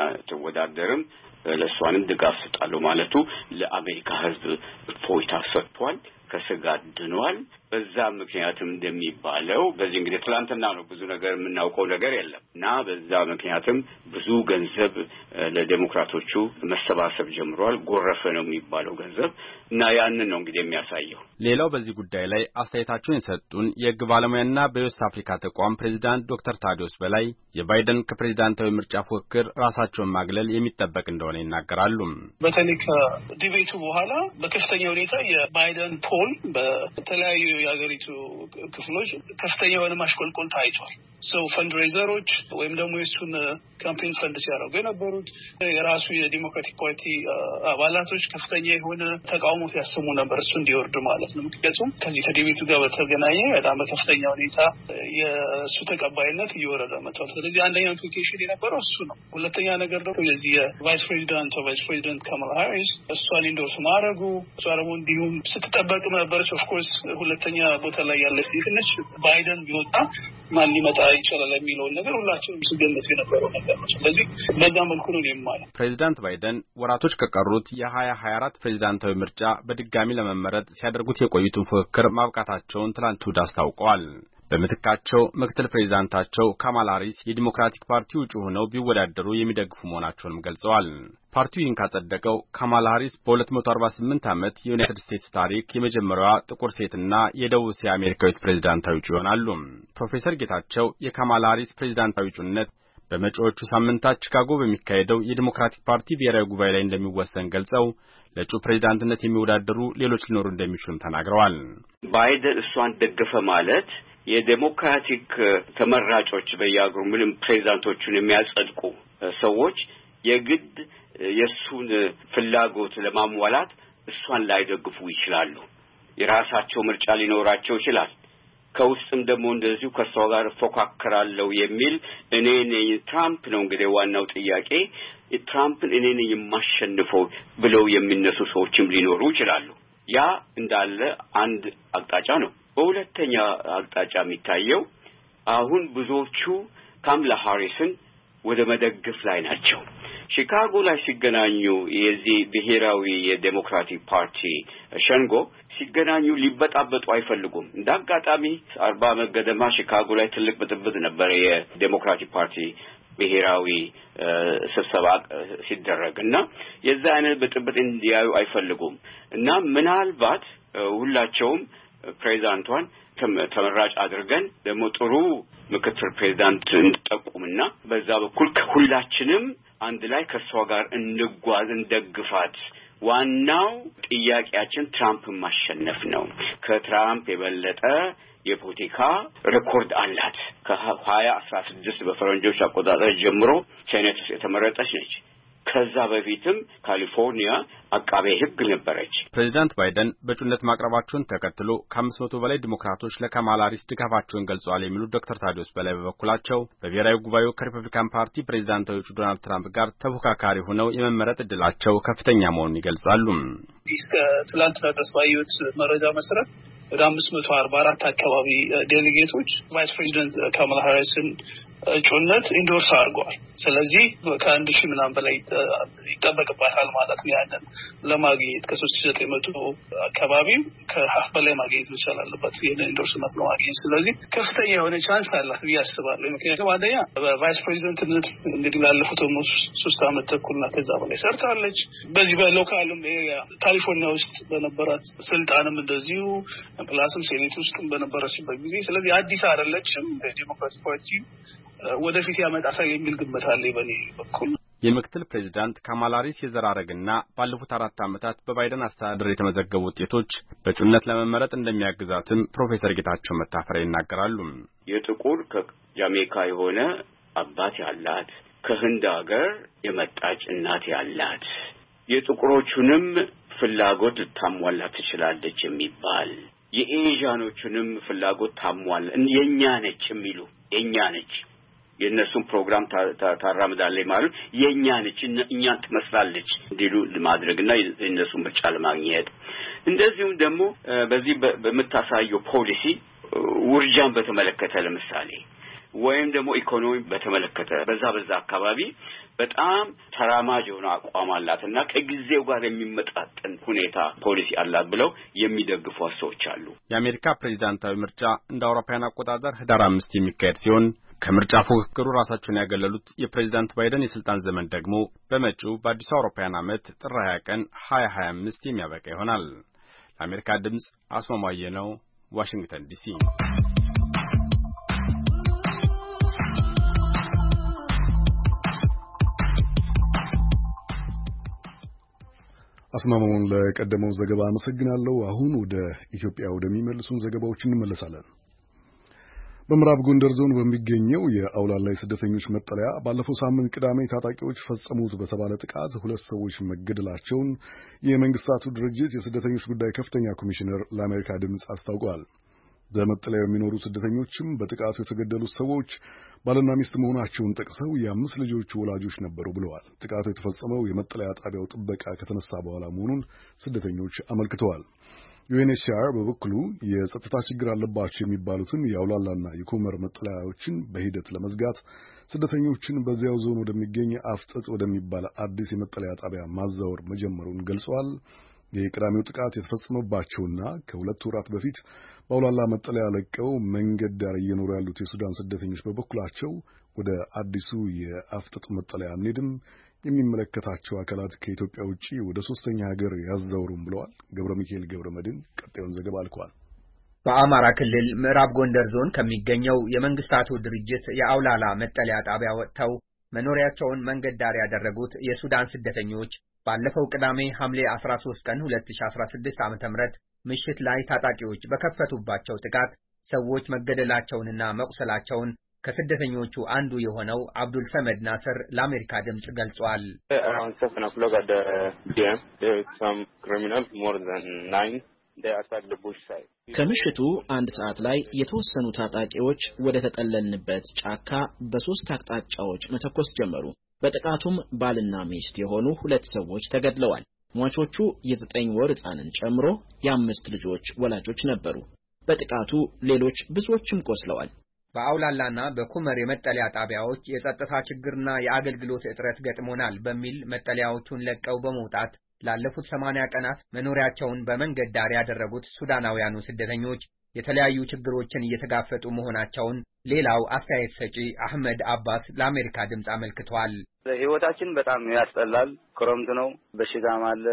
Speaker 16: ትወዳደርም ለሷንም ድጋፍ ሰጣለሁ ማለቱ ለአሜሪካ ሕዝብ እፎይታ ሰጥቷል። ከስጋት ድኗል። በዛ ምክንያትም እንደሚባለው በዚህ እንግዲህ ትላንትና ነው ብዙ ነገር የምናውቀው ነገር የለም እና በዛ ምክንያትም ብዙ ገንዘብ ለዴሞክራቶቹ መሰባሰብ ጀምሯል። ጎረፈ ነው የሚባለው ገንዘብ እና ያንን ነው እንግዲህ የሚያሳየው።
Speaker 15: ሌላው በዚህ ጉዳይ ላይ አስተያየታቸውን የሰጡን የሕግ ባለሙያና በዌስት አፍሪካ ተቋም ፕሬዝዳንት ዶክተር ታዲዮስ በላይ የባይደን ከፕሬዝዳንታዊ ምርጫ ፉክክር ራሳቸውን ማግለል የሚጠበቅ እንደሆነ ይናገራሉ።
Speaker 17: በተለይ ከዲቤቱ በኋላ በከፍተኛ ሁኔታ የባይደን ፖል በተለያዩ የሀገሪቱ ክፍሎች ከፍተኛ የሆነ ማሽቆልቆል ታይቷል። ሰው ፈንድሬዘሮች ወይም ደግሞ የሱን ካምፔን ፈንድ ሲያደርጉ የነበሩት የራሱ የዲሞክራቲክ ፓርቲ አባላቶች ከፍተኛ የሆነ ተቃውሞ ሲያሰሙ ነበር እሱ እንዲወርድ ማለት ነው። ምክንያቱም ከዚህ ከዲቤቱ ጋር በተገናኘ በጣም በከፍተኛ ሁኔታ የእሱ ተቀባይነት እየወረደ መጥቷል። ስለዚህ አንደኛ ኢምፕሊኬሽን የነበረው እሱ ነው። ሁለተኛ ነገር ደግሞ የዚህ የቫይስ ፕሬዚዳንት ቫይስ ፕሬዚዳንት ካማላ ሃሪስ እሷን ኢንዶርስ ማድረጉ እሷ ደግሞ እንዲሁም ስትጠበቅ ነበረች። ኦፍኮርስ ሁለተኛ ቦታ ላይ ያለች ሴት ነች። ባይደን ቢወጣ ማን ሊመጣ ይችላል የሚለውን ነገር ሁላችንም ስገምት የነበረው ነገር ነው። ስለዚህ በዛ መልኩ ነው የማለው።
Speaker 15: ፕሬዚዳንት ባይደን ወራቶች ከቀሩት የሀያ ሀያ አራት ፕሬዚዳንታዊ ምርጫ በድጋሚ ለመመረጥ ሲያደርጉት የቆዩትን ፉክክር ማብቃታቸውን ትላንት እሁድ አስታውቀዋል። በምትካቸው ምክትል ፕሬዚዳንታቸው ካማላ ሃሪስ የዲሞክራቲክ ፓርቲ ውጪ ሆነው ቢወዳደሩ የሚደግፉ መሆናቸውንም ገልጸዋል። ፓርቲው ይህን ካጸደቀው ካማላ ሃሪስ በሁለት መቶ አርባ ስምንት ዓመት የዩናይትድ ስቴትስ ታሪክ የመጀመሪያዋ ጥቁር ሴትና የደቡብ እስያ አሜሪካዊት ፕሬዚዳንታዊ ውጪ ይሆናሉ። ፕሮፌሰር ጌታቸው የካማላ ሃሪስ ፕሬዚዳንታዊ ውጪነት በመጪዎቹ ሳምንታት ቺካጎ በሚካሄደው የዲሞክራቲክ ፓርቲ ብሔራዊ ጉባኤ ላይ እንደሚወሰን ገልጸው ለእጩ ፕሬዚዳንትነት የሚወዳደሩ ሌሎች ሊኖሩ እንደሚችሉም ተናግረዋል።
Speaker 16: ባይደን እሷን ደገፈ ማለት የዴሞክራቲክ ተመራጮች በየአገሩ ምንም ፕሬዚዳንቶቹን የሚያጸድቁ ሰዎች የግድ የሱን ፍላጎት ለማሟላት እሷን ላይደግፉ ይችላሉ። የራሳቸው ምርጫ ሊኖራቸው ይችላል። ከውስጥም ደግሞ እንደዚሁ ከሷ ጋር ፎካከራለው የሚል እኔ ነኝ ትራምፕ ነው እንግዲህ ዋናው ጥያቄ ትራምፕን እኔ ነኝ የማሸንፈው ብለው የሚነሱ ሰዎችም ሊኖሩ ይችላሉ። ያ እንዳለ አንድ አቅጣጫ ነው። በሁለተኛ አቅጣጫ የሚታየው አሁን ብዙዎቹ ካማላ ሃሪስን ወደ መደገፍ ላይ ናቸው። ቺካጎ ላይ ሲገናኙ የዚህ ብሔራዊ የዴሞክራቲክ ፓርቲ ሸንጎ ሲገናኙ ሊበጣበጡ አይፈልጉም። እንዳጋጣሚ አርባ ዓመት ገደማ ቺካጎ ላይ ትልቅ ብጥብጥ ነበር የዴሞክራቲክ ፓርቲ ብሔራዊ ስብሰባ ሲደረግና የዛ አይነት ብጥብጥ እንዲያዩ አይፈልጉም እና ምናልባት ሁላቸውም ፕሬዚዳንቷን ተመራጭ አድርገን ደግሞ ጥሩ ምክትል ፕሬዚዳንት እንጠቁምና በዛ በኩል ሁላችንም አንድ ላይ ከሷ ጋር እንጓዝ እንደግፋት። ዋናው ጥያቄያችን ትራምፕን ማሸነፍ ነው። ከትራምፕ የበለጠ የፖለቲካ ሬኮርድ አላት። ከሀያ አስራ ስድስት በፈረንጆች አቆጣጠር ጀምሮ ሴኔት ውስጥ የተመረጠች ነች። ከዛ በፊትም ካሊፎርኒያ አቃቤ ሕግ ነበረች።
Speaker 15: ፕሬዚዳንት ባይደን በእጩነት ማቅረባቸውን ተከትሎ ከአምስት መቶ በላይ ዲሞክራቶች ለካማላ ሃሪስ ድጋፋቸውን ገልጸዋል የሚሉት ዶክተር ታዲዮስ በላይ በበኩላቸው በብሔራዊ ጉባኤው ከሪፐብሊካን ፓርቲ ፕሬዚዳንታዊ እጩ ዶናልድ ትራምፕ ጋር ተፎካካሪ ሆነው የመመረጥ ዕድላቸው ከፍተኛ መሆኑን ይገልጻሉ።
Speaker 17: እስከ ትላንትና ድረስ ባየሁት መረጃ መሰረት ወደ አምስት መቶ አርባ አራት አካባቢ ዴሌጌቶች ቫይስ ፕሬዚዳንት ካማላ ሃሪስን እጩነት ኢንዶርስ አድርገዋል። ስለዚህ ከአንድ ሺህ ምናምን በላይ ይጠበቅባታል ማለት ነው። ያንን ለማግኘት ከሶስት ሺህ ዘጠኝ መቶ አካባቢ ከሀፍ በላይ ማግኘት መቻል አለበት ይህንን ኢንዶርስመንት ለማግኘት። ስለዚህ ከፍተኛ የሆነ ቻንስ አላት ብዬ አስባለሁ። ምክንያቱም አንደኛ በቫይስ ፕሬዚደንትነት እንግዲህ ላለፉት ሶስት ዓመት ተኩልና ከዛ በላይ ሰርታለች። በዚህ በሎካልም ኤሪያ ካሊፎርኒያ ውስጥ በነበራት ስልጣንም እንደዚሁ ፕላስም ሴኔት ውስጥ በነበረችበት ጊዜ ስለዚህ አዲስ አይደለችም። ዴሞክራቲክ ፓርቲ ወደፊት ያመጣታል የሚል ግምት አለ በኔ በኩል።
Speaker 15: የምክትል ፕሬዚዳንት ካማላ ሃሪስ የዘር ሐረግና ባለፉት አራት ዓመታት በባይደን አስተዳደር የተመዘገቡ ውጤቶች በእጩነት ለመመረጥ እንደሚያግዛትም ፕሮፌሰር ጌታቸው መታፈሪያ ይናገራሉ።
Speaker 16: የጥቁር ከጃሜይካ የሆነ አባት ያላት፣ ከህንድ ሀገር የመጣች እናት ያላት፣ የጥቁሮቹንም ፍላጎት ታሟላ ትችላለች የሚባል የኤዥያኖቹንም ፍላጎት ታሟላ የኛ ነች የሚሉ የኛ ነች የነሱን ፕሮግራም ታራምዳለች ማለት የኛ ነች እኛን ትመስላለች እንዲሉ ለማድረግና የነሱን ምርጫ ለማግኘት እንደዚሁም ደግሞ በዚህ በመታሳየው ፖሊሲ ውርጃን በተመለከተ ለምሳሌ ወይም ደግሞ ኢኮኖሚ በተመለከተ በዛ በዛ አካባቢ በጣም ተራማጅ የሆነ አቋም አላትና ከጊዜው ጋር የሚመጣጠን ሁኔታ ፖሊሲ አላት ብለው የሚደግፉ ሰዎች አሉ።
Speaker 15: የአሜሪካ ፕሬዝዳንታዊ ምርጫ እንደ አውሮፓውያን አቆጣጠር ህዳር አምስት የሚካሄድ ሲሆን ከምርጫ ፉክክሩ ራሳቸውን ያገለሉት የፕሬዝዳንት ባይደን የስልጣን ዘመን ደግሞ በመጪው በአዲሱ አውሮፓውያን ዓመት ጥር ሃያ ቀን ሃያ ሃያ አምስት የሚያበቃ ይሆናል። ለአሜሪካ ድምጽ አስማማየ ነው፣ ዋሽንግተን ዲሲ።
Speaker 1: አስማማውን ለቀደመው ዘገባ አመሰግናለሁ። አሁን ወደ ኢትዮጵያ ወደሚመልሱን ዘገባዎች እንመለሳለን። በምዕራብ ጎንደር ዞን በሚገኘው የአውላላ ስደተኞች መጠለያ ባለፈው ሳምንት ቅዳሜ ታጣቂዎች ፈጸሙት በተባለ ጥቃት ሁለት ሰዎች መገደላቸውን የመንግስታቱ ድርጅት የስደተኞች ጉዳይ ከፍተኛ ኮሚሽነር ለአሜሪካ ድምጽ አስታውቋል። በመጠለያው የሚኖሩ ስደተኞችም በጥቃቱ የተገደሉት ሰዎች ባልና ሚስት መሆናቸውን ጠቅሰው የአምስት ልጆች ወላጆች ነበሩ ብለዋል። ጥቃቱ የተፈጸመው የመጠለያ ጣቢያው ጥበቃ ከተነሳ በኋላ መሆኑን ስደተኞች አመልክተዋል። ዩኤንኤችሲአር በበኩሉ የጸጥታ ችግር አለባቸው የሚባሉትን የአውላላና የኮመር መጠለያዎችን በሂደት ለመዝጋት ስደተኞችን በዚያው ዞን ወደሚገኝ አፍጠጥ ወደሚባል አዲስ የመጠለያ ጣቢያ ማዛወር መጀመሩን ገልጸዋል። የቅዳሜው ጥቃት የተፈጸመባቸውና ከሁለት ወራት በፊት በአውላላ መጠለያ ለቀው መንገድ ዳር እየኖሩ ያሉት የሱዳን ስደተኞች በበኩላቸው ወደ አዲሱ የአፍጠጥ መጠለያ አንሄድም፣ የሚመለከታቸው አካላት ከኢትዮጵያ ውጪ ወደ ሶስተኛ ሀገር ያዛውሩም ብለዋል። ገብረ ሚካኤል ገብረ መድን ቀጣዩን ዘገባ አልኳል።
Speaker 18: በአማራ ክልል ምዕራብ ጎንደር ዞን ከሚገኘው የመንግስታቱ ድርጅት የአውላላ መጠለያ ጣቢያ ወጥተው መኖሪያቸውን መንገድ ዳር ያደረጉት የሱዳን ስደተኞች ባለፈው ቅዳሜ ሐምሌ አስራ ሶስት ቀን ሁለት ሺህ አስራ ስድስት ዓመተ ምህረት ምሽት ላይ ታጣቂዎች በከፈቱባቸው ጥቃት ሰዎች መገደላቸውንና መቁሰላቸውን ከስደተኞቹ አንዱ የሆነው አብዱል ሰመድ ናስር ለአሜሪካ ድምጽ ገልጿል።
Speaker 19: ከምሽቱ አንድ ሰዓት ላይ የተወሰኑ ታጣቂዎች ወደ ተጠለልንበት ጫካ በሶስት አቅጣጫዎች መተኮስ ጀመሩ። በጥቃቱም ባልና ሚስት የሆኑ ሁለት ሰዎች ተገድለዋል። ሟቾቹ የዘጠኝ ወር ሕፃንን ጨምሮ የአምስት ልጆች ወላጆች ነበሩ። በጥቃቱ ሌሎች ብዙዎችም ቆስለዋል።
Speaker 18: በአውላላና በኩመር የመጠለያ ጣቢያዎች የጸጥታ ችግርና የአገልግሎት እጥረት ገጥሞናል በሚል መጠለያዎቹን ለቀው በመውጣት ላለፉት ሰማንያ ቀናት መኖሪያቸውን በመንገድ ዳር ያደረጉት ሱዳናውያኑ ስደተኞች የተለያዩ ችግሮችን እየተጋፈጡ መሆናቸውን ሌላው አስተያየት ሰጪ አህመድ አባስ ለአሜሪካ ድምጽ አመልክቷል።
Speaker 20: ህይወታችን በጣም ያስጠላል። ክረምት ነው፣ በሽታም አለ፣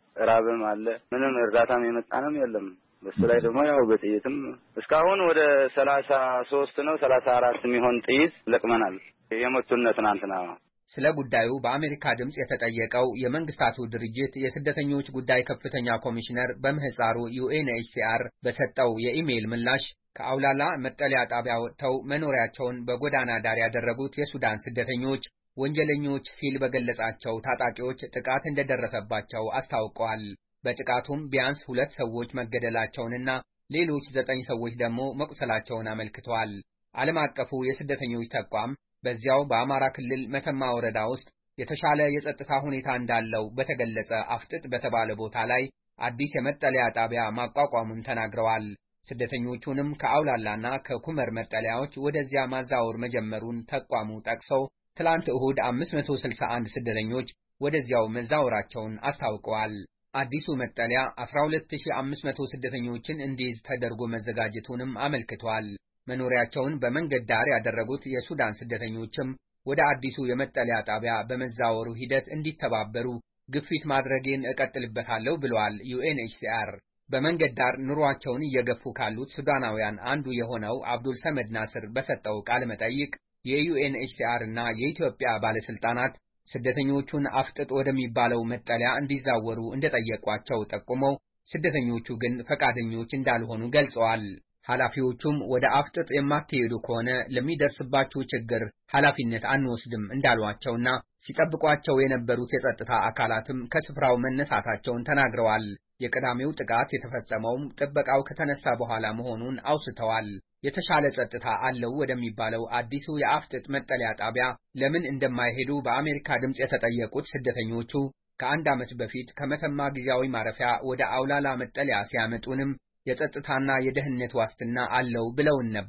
Speaker 20: ራብም አለ። ምንም እርዳታም የመጣንም የለም። በሱ ላይ ደግሞ ያው በጥይትም እስካሁን ወደ ሰላሳ ሶስት ነው ሰላሳ አራት የሚሆን ጥይት ለቅመናል። የመቱን ትናንትና።
Speaker 18: ስለ ጉዳዩ በአሜሪካ ድምጽ የተጠየቀው የመንግስታቱ ድርጅት የስደተኞች ጉዳይ ከፍተኛ ኮሚሽነር በምህፃሩ ዩኤንኤችሲአር በሰጠው የኢሜይል ምላሽ ከአውላላ መጠለያ ጣቢያ ወጥተው መኖሪያቸውን በጎዳና ዳር ያደረጉት የሱዳን ስደተኞች ወንጀለኞች ሲል በገለጻቸው ታጣቂዎች ጥቃት እንደደረሰባቸው አስታውቀዋል። በጥቃቱም ቢያንስ ሁለት ሰዎች መገደላቸውንና ሌሎች ዘጠኝ ሰዎች ደግሞ መቁሰላቸውን አመልክተዋል። ዓለም አቀፉ የስደተኞች ተቋም በዚያው በአማራ ክልል መተማ ወረዳ ውስጥ የተሻለ የጸጥታ ሁኔታ እንዳለው በተገለጸ አፍጥጥ በተባለ ቦታ ላይ አዲስ የመጠለያ ጣቢያ ማቋቋሙን ተናግረዋል። ስደተኞቹንም ከአውላላና ከኩመር መጠለያዎች ወደዚያ ማዛወር መጀመሩን ተቋሙ ጠቅሰው ትላንት እሁድ አምስት መቶ ስልሳ አንድ ስደተኞች ወደዚያው መዛወራቸውን አስታውቀዋል። አዲሱ መጠለያ አስራ ሁለት ሺህ አምስት መቶ ስደተኞችን እንዲይዝ ተደርጎ መዘጋጀቱንም አመልክቷል። መኖሪያቸውን በመንገድ ዳር ያደረጉት የሱዳን ስደተኞችም ወደ አዲሱ የመጠለያ ጣቢያ በመዛወሩ ሂደት እንዲተባበሩ ግፊት ማድረጌን እቀጥልበታለሁ ብለዋል ዩኤንኤችሲአር። በመንገድ ዳር ኑሯቸውን እየገፉ ካሉት ሱዳናውያን አንዱ የሆነው አብዱል ሰመድ ናስር በሰጠው ቃለ መጠይቅ የዩኤንኤችሲአር እና የኢትዮጵያ ባለስልጣናት ስደተኞቹን አፍጥጥ ወደሚባለው መጠለያ እንዲዛወሩ እንደጠየቋቸው ጠቁመው ስደተኞቹ ግን ፈቃደኞች እንዳልሆኑ ገልጸዋል። ኃላፊዎቹም ወደ አፍጥጥ የማትሄዱ ከሆነ ለሚደርስባችሁ ችግር ኃላፊነት አንወስድም እንዳሏቸውና ሲጠብቋቸው የነበሩት የጸጥታ አካላትም ከስፍራው መነሳታቸውን ተናግረዋል። የቅዳሜው ጥቃት የተፈጸመውም ጥበቃው ከተነሳ በኋላ መሆኑን አውስተዋል። የተሻለ ጸጥታ አለው ወደሚባለው አዲሱ የአፍጥጥ መጠለያ ጣቢያ ለምን እንደማይሄዱ በአሜሪካ ድምጽ የተጠየቁት ስደተኞቹ ከአንድ ዓመት በፊት ከመተማ ጊዜያዊ ማረፊያ ወደ አውላላ መጠለያ ሲያመጡንም የጸጥታና የደህንነት ዋስትና አለው ብለውን ነበር።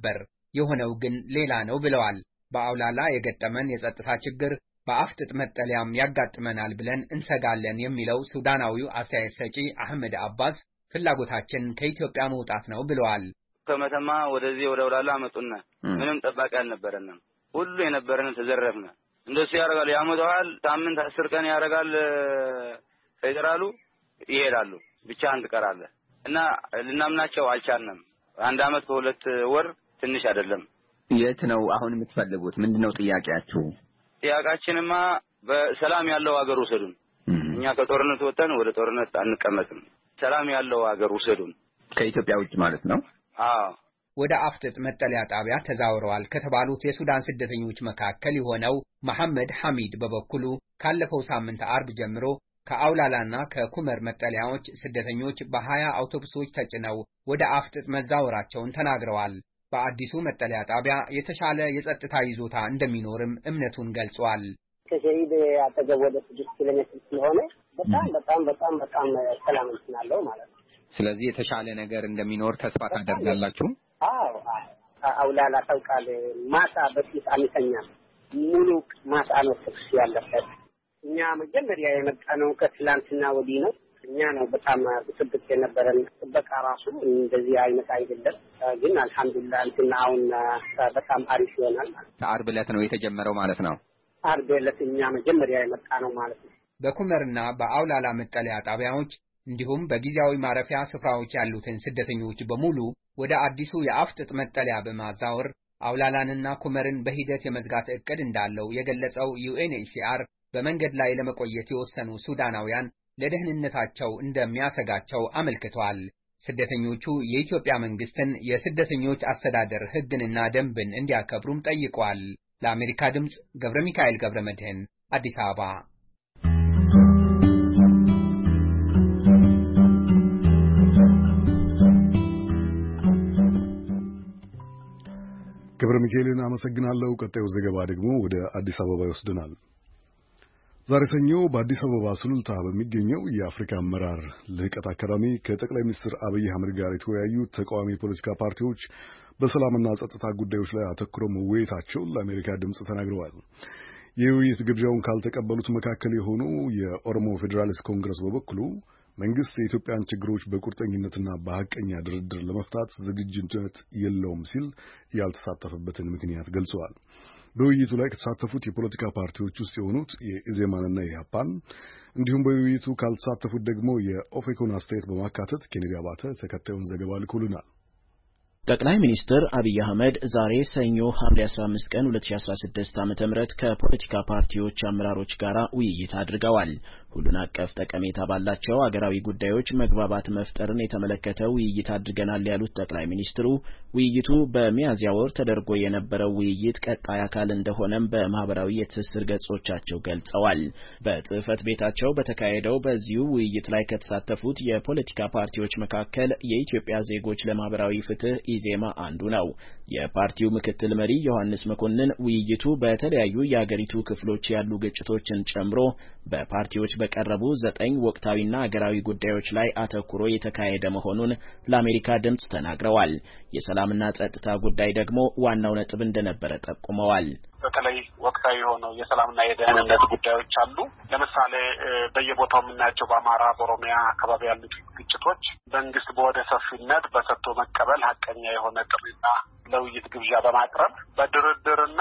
Speaker 18: የሆነው ግን ሌላ ነው ብለዋል። በአውላላ የገጠመን የጸጥታ ችግር በአፍጥጥ መጠለያም ያጋጥመናል ብለን እንሰጋለን የሚለው ሱዳናዊው አስተያየት ሰጪ አህመድ አባስ ፍላጎታችን ከኢትዮጵያ መውጣት ነው ብለዋል።
Speaker 20: ከመተማ ወደዚህ ወደ አውላላ መጡና ምንም ጠባቂ አልነበረንም። ሁሉ የነበረን ተዘረፍነ። እንደሱ ያረጋሉ፣ ያመጣዋል። ሳምንት አስር ቀን ያረጋል። ፌደራሉ ይሄዳሉ፣ ብቻ አንተ ቀራለህ እና ልናምናቸው አልቻልንም። አንድ አመት ከሁለት ወር ትንሽ አይደለም።
Speaker 21: የት ነው አሁን የምትፈልጉት? ምንድነው ጥያቄያችሁ?
Speaker 20: ጥያቄያችንማ በሰላም ያለው ሀገር ውሰዱን። እኛ ከጦርነት ወጣን፣ ወደ ጦርነት አንቀመጥም። ሰላም ያለው ሀገር ውሰዱን፣
Speaker 21: ከኢትዮጵያ ውጭ ማለት ነው።
Speaker 20: አዎ።
Speaker 18: ወደ አፍጥጥ መጠለያ ጣቢያ ተዛውረዋል ከተባሉት የሱዳን ስደተኞች መካከል የሆነው መሐመድ ሐሚድ በበኩሉ ካለፈው ሳምንት አርብ ጀምሮ ከአውላላና ከኩመር መጠለያዎች ስደተኞች በሀያ አውቶቡሶች ተጭነው ወደ አፍጥጥ መዛወራቸውን ተናግረዋል። በአዲሱ መጠለያ ጣቢያ የተሻለ የጸጥታ ይዞታ እንደሚኖርም እምነቱን ገልጿል።
Speaker 22: ከሸሂድ አጠገብ ወደ ስድስት ኪሎ ሜትር ስለሆነ በጣም በጣም በጣም በጣም ሰላም ነው ማለት ነው።
Speaker 21: ስለዚህ የተሻለ ነገር እንደሚኖር ተስፋ ታደርጋላችሁ?
Speaker 22: አዎ። አውላላ ታውቃለህ፣ ማታ በፊት አንተኛም። ሙሉ ማታ ነው ተኩስ ያለበት። እኛ መጀመሪያ የመጣነው ከትላንትና ወዲህ ነው። እኛ ነው በጣም ብጥብጥ የነበረን። ጥበቃ ራሱ እንደዚህ አይነት አይደለም። ግን አልሐምዱሊላህ እንትና አሁን በጣም አሪፍ ይሆናል ማለት ነው።
Speaker 21: ዓርብ ዕለት ነው የተጀመረው ማለት ነው።
Speaker 22: ዓርብ ዕለት እኛ መጀመሪያ የመጣነው ማለት ነው።
Speaker 18: በኩመርና በአውላላ መጠለያ ጣቢያዎች እንዲሁም በጊዜያዊ ማረፊያ ስፍራዎች ያሉትን ስደተኞች በሙሉ ወደ አዲሱ የአፍጥጥ መጠለያ በማዛወር አውላላንና ኩመርን በሂደት የመዝጋት ዕቅድ እንዳለው የገለጸው ዩኤንኤችሲአር በመንገድ ላይ ለመቆየት የወሰኑ ሱዳናውያን ለደህንነታቸው እንደሚያሰጋቸው አመልክቷል። ስደተኞቹ የኢትዮጵያ መንግስትን የስደተኞች አስተዳደር ሕግንና ደንብን እንዲያከብሩም ጠይቀዋል። ለአሜሪካ ድምፅ ገብረ ሚካኤል ገብረ መድህን አዲስ አበባ።
Speaker 1: ገብረ ሚካኤልን አመሰግናለሁ። ቀጣዩ ዘገባ ደግሞ ወደ አዲስ አበባ ይወስደናል። ዛሬ ሰኞ በአዲስ አበባ ሱሉልታ በሚገኘው የአፍሪካ አመራር ልህቀት አካዳሚ ከጠቅላይ ሚኒስትር አብይ አህመድ ጋር የተወያዩ ተቃዋሚ የፖለቲካ ፓርቲዎች በሰላምና ጸጥታ ጉዳዮች ላይ አተኩረው መወያየታቸውን ለአሜሪካ ድምፅ ተናግረዋል። የውይይት ግብዣውን ካልተቀበሉት መካከል የሆኑ የኦሮሞ ፌዴራሊስት ኮንግረስ በበኩሉ መንግስት የኢትዮጵያን ችግሮች በቁርጠኝነትና በሐቀኛ ድርድር ለመፍታት ዝግጁነት የለውም ሲል ያልተሳተፈበትን ምክንያት ገልጸዋል። በውይይቱ ላይ ከተሳተፉት የፖለቲካ ፓርቲዎች ውስጥ የሆኑት የኢዜማንና የኢህአፓን እንዲሁም በውይይቱ ካልተሳተፉት ደግሞ የኦፌኮን አስተያየት በማካተት ኬኔዲ አባተ ተከታዩን ዘገባ ልኮልናል።
Speaker 19: ጠቅላይ ሚኒስትር አብይ አህመድ ዛሬ ሰኞ ሐምሌ አስራ አምስት ቀን ሁለት ሺህ አስራ ስድስት ዓመተ ምህረት ከፖለቲካ ፓርቲዎች አመራሮች ጋር ውይይት አድርገዋል። ሁሉን አቀፍ ጠቀሜታ ባላቸው አገራዊ ጉዳዮች መግባባት መፍጠርን የተመለከተ ውይይት አድርገናል ያሉት ጠቅላይ ሚኒስትሩ ውይይቱ በሚያዝያ ወር ተደርጎ የነበረው ውይይት ቀጣይ አካል እንደሆነም በማህበራዊ የትስስር ገጾቻቸው ገልጸዋል። በጽህፈት ቤታቸው በተካሄደው በዚሁ ውይይት ላይ ከተሳተፉት የፖለቲካ ፓርቲዎች መካከል የኢትዮጵያ ዜጎች ለማህበራዊ ፍትህ ኢዜማ አንዱ ነው። የፓርቲው ምክትል መሪ ዮሐንስ መኮንን ውይይቱ በተለያዩ የአገሪቱ ክፍሎች ያሉ ግጭቶችን ጨምሮ በፓርቲዎች በቀረቡ ዘጠኝ ወቅታዊና አገራዊ ጉዳዮች ላይ አተኩሮ የተካሄደ መሆኑን ለአሜሪካ ድምፅ ተናግረዋል። የሰላምና ጸጥታ ጉዳይ ደግሞ ዋናው ነጥብ እንደነበረ ጠቁመዋል።
Speaker 23: በተለይ ወቅታዊ የሆነው የሰላምና የደህንነት ጉዳዮች አሉ። ለምሳሌ በየቦታው የምናያቸው በአማራ፣ በኦሮሚያ አካባቢ ያሉት ግጭቶች መንግስት በወደ ሰፊነት በሰጥቶ መቀበል ሀቀኛ የሆነ ጥሪና ለውይይት ግብዣ በማቅረብ በድርድርና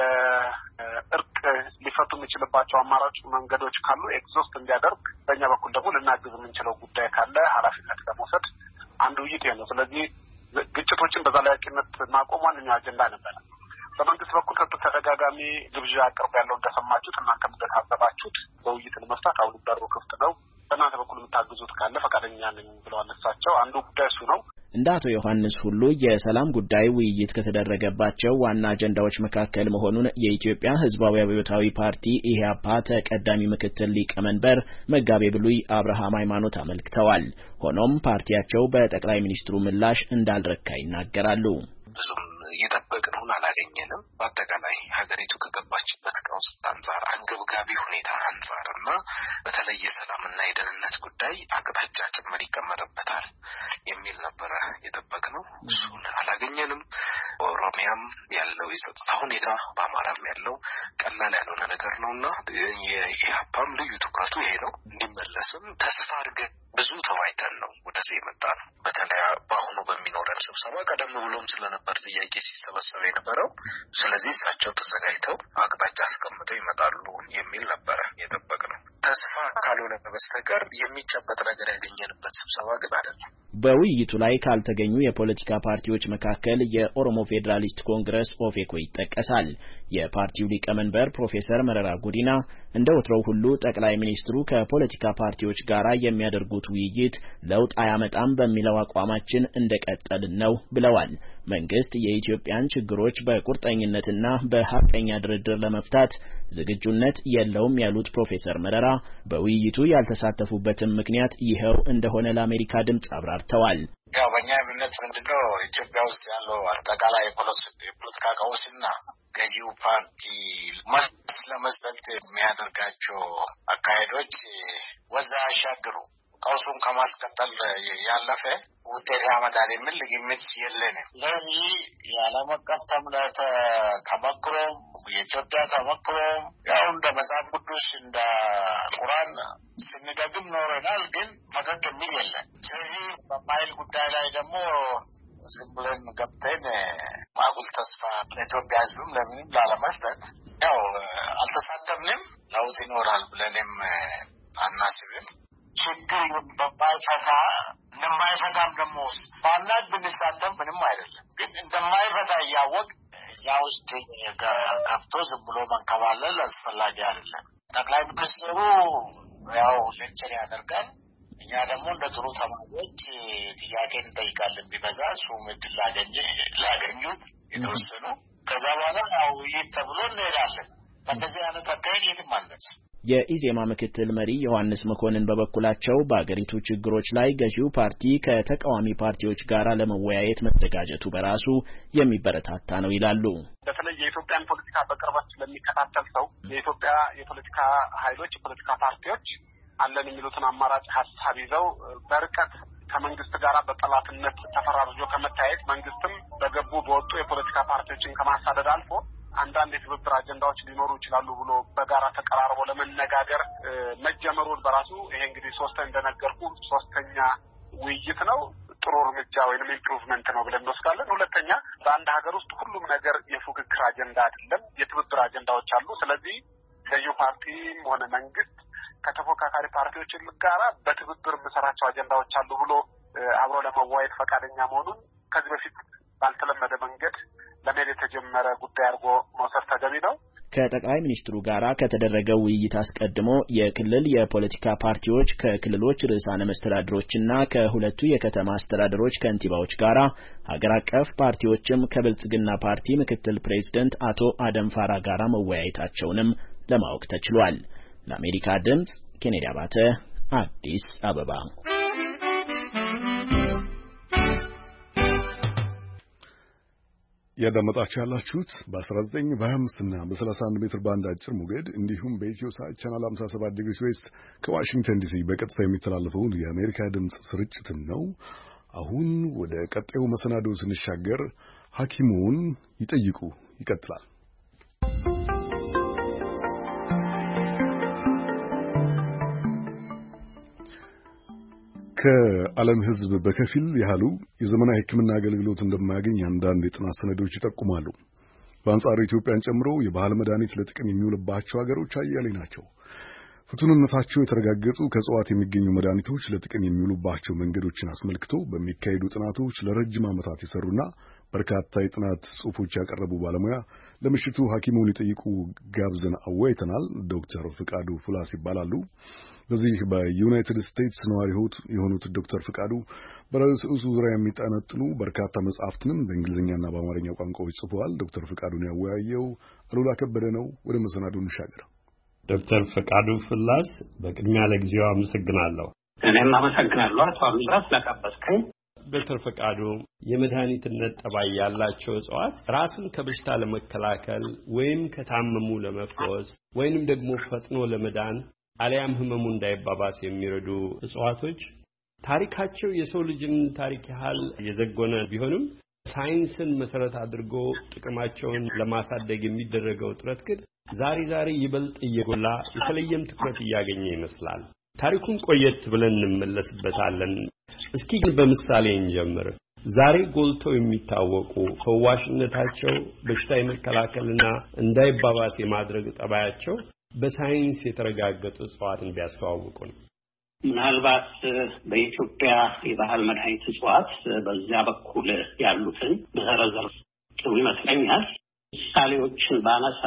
Speaker 23: በእርቅ ሊፈቱ የሚችልባቸው አማራጭ መንገዶች ካሉ ኤግዞስት እንዲያደርግ፣ በእኛ በኩል ደግሞ ልናግዝ የምንችለው ጉዳይ ካለ ኃላፊነት ለመውሰድ አንዱ ውይይት ነው። ስለዚህ ግጭቶችን በዘላቂነት ማቆም ዋነኛው አጀንዳ ነበር። በመንግስት በኩል ተደጋጋሚ ግብዣ አቅርብ ያለው እንደሰማችሁት እና እንደታዘባችሁት በውይይት ለመፍታት አሁን በሩ ክፍት ነው። በእናንተ በኩል የምታግዙት ካለ ፈቃደኛ ነኝ ብለዋል። እሳቸው አንዱ ጉዳይ እሱ ነው።
Speaker 19: እንደ አቶ ዮሐንስ ሁሉ የሰላም ጉዳይ ውይይት ከተደረገባቸው ዋና አጀንዳዎች መካከል መሆኑን የኢትዮጵያ ሕዝባዊ አብዮታዊ ፓርቲ ኢህአፓ ተቀዳሚ ምክትል ሊቀመንበር መጋቤ ብሉይ አብርሃም ሃይማኖት አመልክተዋል። ሆኖም ፓርቲያቸው በጠቅላይ ሚኒስትሩ ምላሽ እንዳልረካ ይናገራሉ።
Speaker 24: ብዙም እየጠበቅነውን አላገኘንም። በአጠቃላይ ሀገሪቱ ከገባችበት ቀውስ አንጻር፣ አንገብጋቢ ሁኔታ አንጻር እና በተለይ የሰላምና የደህንነት ጉዳይ አቅጣጫ ጭምር ይቀመጥበታል የሚል ነበረ የጠበቅነው። እሱን አላገኘንም። ኦሮሚያም ያለው የጸጥታ ሁኔታ በአማራም ያለው ቀላል ያልሆነ ነገር ነውና የኢህአፓም ልዩ ትኩረቱ ይሄ ነው። እንዲመለስም ተስፋ አድርገን ብዙ ተወያይተን ነው ወደዚህ የመጣ ነው። በተለይ በአሁኑ በሚኖረን ስብሰባ ቀደም ብሎም ስለነበር ጥያቄ ሲሰበሰብ የነበረው ስለዚህ እሳቸው ተዘጋጅተው አቅጣጫ አስቀምጠው ይመጣሉ የሚል ነበረ የጠበቅነው። ተስፋ ካልሆነ በስተቀር የሚጨበጥ ነገር ያገኘንበት ስብሰባ ግን አይደለም።
Speaker 19: በውይይቱ ላይ ካልተገኙ የፖለቲካ ፓርቲዎች መካከል የኦሮሞ ፌዴራሊስት ኮንግረስ ኦፌኮ ይጠቀሳል። የፓርቲው ሊቀመንበር ፕሮፌሰር መረራ ጉዲና እንደ ወትሮው ሁሉ ጠቅላይ ሚኒስትሩ ከፖለቲካ ፓርቲዎች ጋር የሚያደርጉት ውይይት ለውጥ አያመጣም በሚለው አቋማችን እንደቀጠልን ነው ብለዋል። መንግስት የኢትዮጵያን ችግሮች በቁርጠኝነትና በሐቀኛ ድርድር ለመፍታት ዝግጁነት የለውም ያሉት ፕሮፌሰር መረራ በውይይቱ ያልተሳተፉበትም ምክንያት ይኸው እንደሆነ ለአሜሪካ ድምጽ አብራርተዋል።
Speaker 24: ያው በእኛ እምነት ምንድነው ኢትዮጵያ ውስጥ ያለው አጠቃላይ የፖለቲካ ቀውስና ገዢው ፓርቲ መልስ ለመስጠት የሚያደርጋቸው አካሄዶች ወዛ ያሻግሩ ቀውሱን ከማስቀጠል ያለፈ ውጤት ያመጣል የሚል ግምት የለንም። ስለዚህ የዓለም አቀፍ ተሞክሮ የኢትዮጵያ ተሞክሮ ያው እንደ መጽሐፍ ቅዱስ እንደ ቁርአን ስንደግም ኖረናል፣ ግን ፈቀቅ የሚል የለን። ስለዚህ በማይል ጉዳይ ላይ ደግሞ ዝም ብለን ገብተን ማጉል ተስፋ ለኢትዮጵያ ሕዝብም ለምንም ላለመስጠት ያው አልተሳተፍንም። ለውጥ ይኖራል ብለንም አናስብም። ችግር በማይፈታ እንደማይፈታም ደግሞ ባናት ብንሳተፍ ምንም አይደለም። ግን እንደማይፈታ እያወቅ እዛ ውስጥ ገብቶ ዝም ብሎ መንከባለል አስፈላጊ አይደለም። ጠቅላይ ሚኒስትሩ ያው ሌክቸር ያደርጋል። እኛ ደግሞ እንደ ጥሩ ተማሪዎች ጥያቄ እንጠይቃለን። ቢበዛ እሱም እድል ላገኘ ላገኙት የተወሰኑ ከዛ በኋላ ያው ይህ ተብሎ እንሄዳለን። በእንደዚህ አይነት አካሄድ የትም አንደርስ።
Speaker 19: የኢዜማ ምክትል መሪ ዮሐንስ መኮንን በበኩላቸው በአገሪቱ ችግሮች ላይ ገዢው ፓርቲ ከተቃዋሚ ፓርቲዎች ጋር ለመወያየት መዘጋጀቱ በራሱ የሚበረታታ ነው ይላሉ።
Speaker 23: በተለይ የኢትዮጵያን ፖለቲካ በቅርበት ስለሚከታተል ሰው የኢትዮጵያ የፖለቲካ ኃይሎች የፖለቲካ ፓርቲዎች አለን የሚሉትን አማራጭ ሀሳብ ይዘው በርቀት ከመንግስት ጋር በጠላትነት ተፈራርጆ ከመታየት መንግስትም በገቡ በወጡ የፖለቲካ ፓርቲዎችን ከማሳደድ አልፎ አንዳንድ የትብብር አጀንዳዎች ሊኖሩ ይችላሉ ብሎ በጋራ ተቀራርቦ ለመነጋገር መጀመሩን በራሱ ይሄ እንግዲህ ሶስተኛ እንደነገርኩ ሶስተኛ ውይይት ነው። ጥሩ እርምጃ ወይንም ኢምፕሩቭመንት ነው ብለን እንወስዳለን። ሁለተኛ በአንድ ሀገር ውስጥ ሁሉም ነገር የፉክክር አጀንዳ አይደለም፣ የትብብር አጀንዳዎች አሉ። ስለዚህ ገዢው ፓርቲም ሆነ መንግስት ከተፎካካሪ ፓርቲዎች ጋራ በትብብር መሰራቸው አጀንዳዎች አሉ ብሎ አብሮ ለመዋየት ፈቃደኛ መሆኑን ከዚህ በፊት ባልተለመደ መንገድ ለምን የተጀመረ ጉዳይ አድርጎ መውሰድ ተገቢ ነው።
Speaker 19: ከጠቅላይ ሚኒስትሩ ጋራ ከተደረገው ውይይት አስቀድሞ የክልል የፖለቲካ ፓርቲዎች ከክልሎች ርዕሳነ መስተዳድሮችና ከሁለቱ የከተማ አስተዳደሮች ከንቲባዎች ጋራ ሀገር አቀፍ ፓርቲዎችም ከብልጽግና ፓርቲ ምክትል ፕሬዝደንት አቶ አደም ፋራ ጋራ መወያየታቸውንም ለማወቅ ተችሏል። ለአሜሪካ ድምጽ ኬኔዲ አባተ አዲስ አበባ።
Speaker 1: ያዳመጣችሁ ያላችሁት በ19 በ25 እና በ31 ሜትር ባንድ አጭር ሞገድ እንዲሁም በኢትዮ ሳት ቻናል ሃምሳ ሰባት ዲግሪ ዌስት ከዋሽንግተን ዲሲ በቀጥታ የሚተላለፈውን የአሜሪካ ድምጽ ስርጭትን ነው። አሁን ወደ ቀጣዩ መሰናዶ ስንሻገር ሐኪሙን ይጠይቁ ይቀጥላል። ከዓለም ሕዝብ በከፊል ያህሉ የዘመናዊ ሕክምና አገልግሎት እንደማያገኝ አንዳንድ የጥናት ሰነዶች ይጠቁማሉ። በአንጻሩ ኢትዮጵያን ጨምሮ የባህል መድኃኒት ለጥቅም የሚውልባቸው ሀገሮች አያሌ ናቸው። ፍቱንነታቸው የተረጋገጡ ከእጽዋት የሚገኙ መድኃኒቶች ለጥቅም የሚውሉባቸው መንገዶችን አስመልክቶ በሚካሄዱ ጥናቶች ለረጅም ዓመታት የሰሩና በርካታ የጥናት ጽሑፎች ያቀረቡ ባለሙያ ለምሽቱ ሐኪሙን ይጠይቁ ጋብዘን አወያይተናል። ዶክተር ፍቃዱ ፍላስ ይባላሉ። በዚህ በዩናይትድ ስቴትስ ነዋሪ የሆኑት ዶክተር ፍቃዱ በርዕሱ ዙሪያ የሚጠነጥኑ በርካታ መጽሐፍትንም በእንግሊዝኛና በአማርኛ ቋንቋዎች ጽፈዋል። ዶክተር ፍቃዱን ያወያየው አሉላ ከበደ ነው። ወደ መሰናዱ እንሻገር።
Speaker 3: ዶክተር ፍቃዱ ፍላስ በቅድሚያ ለጊዜው አመሰግናለሁ።
Speaker 23: እኔም አመሰግናለሁ አቶ አሉላ ስለጋበዝከኝ።
Speaker 3: ዶክተር ፍቃዱ የመድኃኒትነት ጠባይ ያላቸው እጽዋት ራስን ከበሽታ ለመከላከል ወይም ከታመሙ ለመፈወስ ወይንም ደግሞ ፈጥኖ ለመዳን አሊያም ህመሙ እንዳይባባስ የሚረዱ እጽዋቶች ታሪካቸው የሰው ልጅን ታሪክ ያህል የዘጎነ ቢሆንም ሳይንስን መሰረት አድርጎ ጥቅማቸውን ለማሳደግ የሚደረገው ጥረት ግን ዛሬ ዛሬ ይበልጥ እየጎላ የተለየም ትኩረት እያገኘ ይመስላል። ታሪኩን ቆየት ብለን እንመለስበታለን። እስኪ ግን በምሳሌ እንጀምር። ዛሬ ጎልተው የሚታወቁ ፈዋሽነታቸው በሽታ የመከላከልና እንዳይባባስ የማድረግ ጠባያቸው በሳይንስ የተረጋገጡ እጽዋትን ቢያስተዋውቁን።
Speaker 4: ምናልባት በኢትዮጵያ የባህል መድኃኒት እጽዋት በዚያ በኩል ያሉትን በዘረዘር ጥሩ ይመስለኛል። ምሳሌዎችን ባነሳ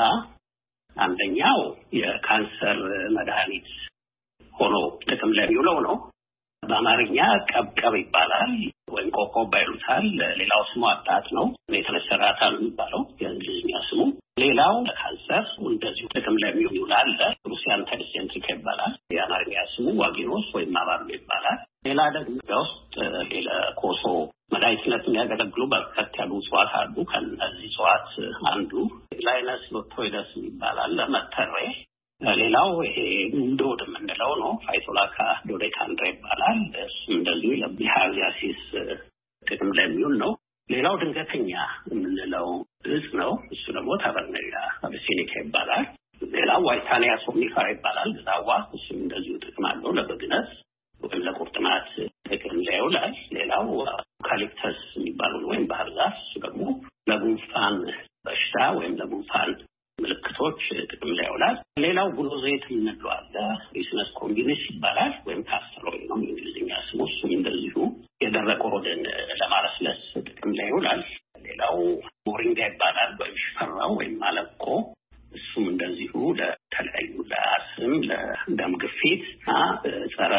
Speaker 4: አንደኛው የካንሰር መድኃኒት ሆኖ ጥቅም ላይ የሚውለው ነው። በአማርኛ ቀብቀብ ይባላል ወይም ኮኮባ ይሉታል። ሌላው ስሙ አጣጥ ነው። የተነሰራታ ነው የሚባለው የእንግሊዝኛ ስሙ። ሌላው ካንሰር እንደዚሁ ጥቅም ላይ የሚውል አለ። ሩሲያን ቴንሴንትሪክ ይባላል። የአማርኛ ስሙ ዋጊኖስ ወይም አባሉ ይባላል። ሌላ ደግሞ ውስጥ ሌላ ኮሶ መድኃኒትነት የሚያገለግሉ በርከት ያሉ እጽዋት አሉ። ከእነዚህ እጽዋት አንዱ ላይነስ ሎቶይደስ ይባላል ለመተሬ። ሌላው ይሄ እንዶድ የምንለው ነው። ፋይቶላካ ዶዴካንድራ ይባላል። እሱም እንደዚሁ ለቢሃርዚያሲስ ጥቅም ላይ የሚውል ነው። ሌላው ድንገተኛ የምንለው እጽ ነው። እሱ ደግሞ ታበርኔላ አብሲኒካ ይባላል። ሌላው ዋይታኒያ ሶምኒፈራ ይባላል። ዛዋ እሱም እንደዚሁ ጥቅም አለው ለበግነት ወይም ለቁርጥማት ጥቅም ላይ ይውላል። ሌላው ዩካሊፕተስ የሚባለው ወይም ባህር ዛፍ እሱ ደግሞ ለጉንፋን በሽታ ወይም ለጉንፋን ምልክቶች ጥቅም ላይ ይውላል። ሌላው ጉሎ ዘይት የምንለው አለ። ሪስነስ ኮምቢኒስ ይባላል ወይም ካስተር ኦይል ነው እንግሊዝኛ ስሙ። እሱም እንደዚሁ የደረቀ ሆድን ለማለስለስ ጥቅም ላይ ይውላል። ሌላው ሞሪንጋ ይባላል ወይም ሽፈራው ወይም ማለቆ። እሱም እንደዚሁ ለተለያዩ ለአስም፣ ለደም ግፊት እና ጸረ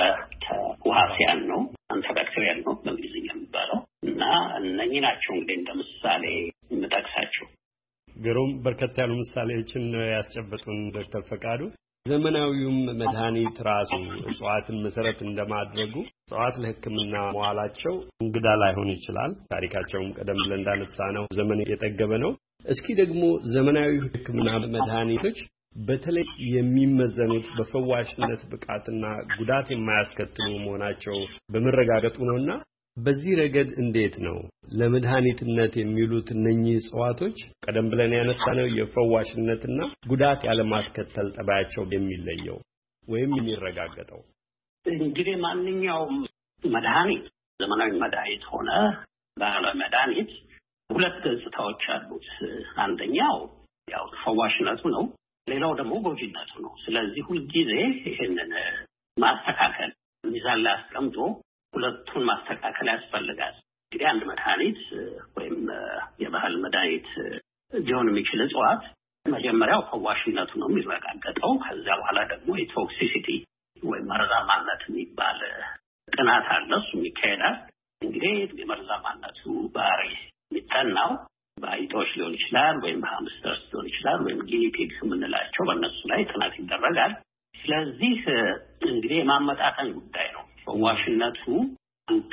Speaker 4: ተዋሲያን ነው፣ አንቲባክቴሪያል ነው በእንግሊዝኛ የሚባለው እና እነኚህ ናቸው እንግዲህ እንደ ምሳሌ የምጠቅሳቸው።
Speaker 3: ግሩም በርከት ያሉ ምሳሌዎችን ያስጨበጡን ዶክተር ፈቃዱ። ዘመናዊውም መድኃኒት ራሱ እጽዋትን መሰረት እንደማድረጉ እጽዋት ለሕክምና መዋላቸው እንግዳ ላይሆን ይችላል። ታሪካቸውም ቀደም ብለን እንዳነሳ ነው ዘመን የጠገበ ነው። እስኪ ደግሞ ዘመናዊ ሕክምና መድኃኒቶች በተለይ የሚመዘኑት በፈዋሽነት ብቃትና ጉዳት የማያስከትሉ መሆናቸው በመረጋገጡ ነውና በዚህ ረገድ እንዴት ነው ለመድኃኒትነት የሚሉት እነኚህ እጽዋቶች ቀደም ብለን ያነሳነው የፈዋሽነትና ጉዳት ያለማስከተል ጠባያቸው የሚለየው ወይም የሚረጋገጠው?
Speaker 4: እንግዲህ ማንኛውም መድኃኒት ዘመናዊ መድኃኒት ሆነ ባህላዊ መድኃኒት ሁለት ገጽታዎች አሉት። አንደኛው ያው ፈዋሽነቱ ነው፣ ሌላው ደግሞ ጎጂነቱ ነው። ስለዚህ ሁልጊዜ ይሄንን ማስተካከል ሚዛን ላይ አስቀምጦ ሁለቱን ማስተካከል ያስፈልጋል። እንግዲህ አንድ መድኃኒት ወይም የባህል መድኃኒት ሊሆን የሚችል እጽዋት መጀመሪያው ፈዋሽነቱ ነው የሚረጋገጠው። ከዚያ በኋላ ደግሞ የቶክሲሲቲ ወይም መርዛማነት የሚባል ጥናት አለ፣ እሱም ይካሄዳል። እንግዲህ የመርዛማነቱ ባህሪ የሚጠናው በአይጦች ሊሆን ይችላል ወይም በሃምስተርስ ሊሆን ይችላል ወይም ጊኒፒግ የምንላቸው በእነሱ ላይ ጥናት ይደረጋል። ስለዚህ እንግዲህ የማመጣጠን ጉዳይ ነው። ፈዋሽነቱ አንድ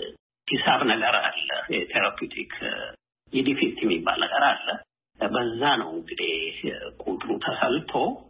Speaker 4: ሂሳብ ነገር አለ፣ የቴራፒውቲክ ኢዲፊክት የሚባል ነገር አለ። በዛ ነው እንግዲህ ቁጥሩ ተሰልቶ።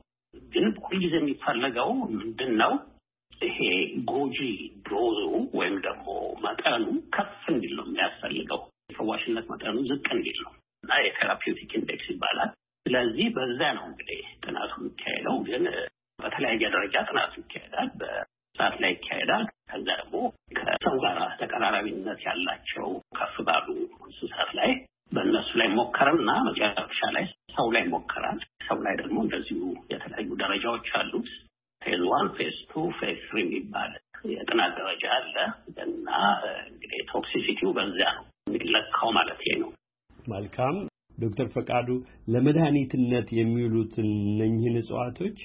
Speaker 4: ግን ሁልጊዜ የሚፈለገው ምንድን ነው? ይሄ ጎጂ ዶዙ ወይም ደግሞ መጠኑ ከፍ እንዲል ነው የሚያስፈልገው። የፈዋሽነት መጠኑ ዝቅ እንዲል ነው እና የቴራፒውቲክ ኢንዴክስ ይባላል። ስለዚህ በዛ ነው እንግዲህ ጥናቱ የሚካሄደው። ግን በተለያየ ደረጃ ጥናቱ ይካሄዳል። በእንስሳት ላይ ይካሄዳል። ከዛ ደግሞ ከሰው ጋር ተቀራራቢነት ያላቸው ከፍ ባሉ እንስሳት ላይ በእነሱ ላይ ሞከረና መጨረሻ ላይ ሰው ላይ ሞከራል። ሰው ላይ ደግሞ እንደዚሁ የተለያዩ ደረጃዎች አሉት። ፌዝ ዋን፣ ፌዝ ቱ፣ ፌዝ ትሪ የሚባል የጥናት ደረጃ አለ እና እንግዲህ ቶክሲሲቲው በዚያ ነው የሚለካው ማለት ነው።
Speaker 3: መልካም ዶክተር ፈቃዱ ለመድኃኒትነት የሚውሉትን እነኚህን እጽዋቶች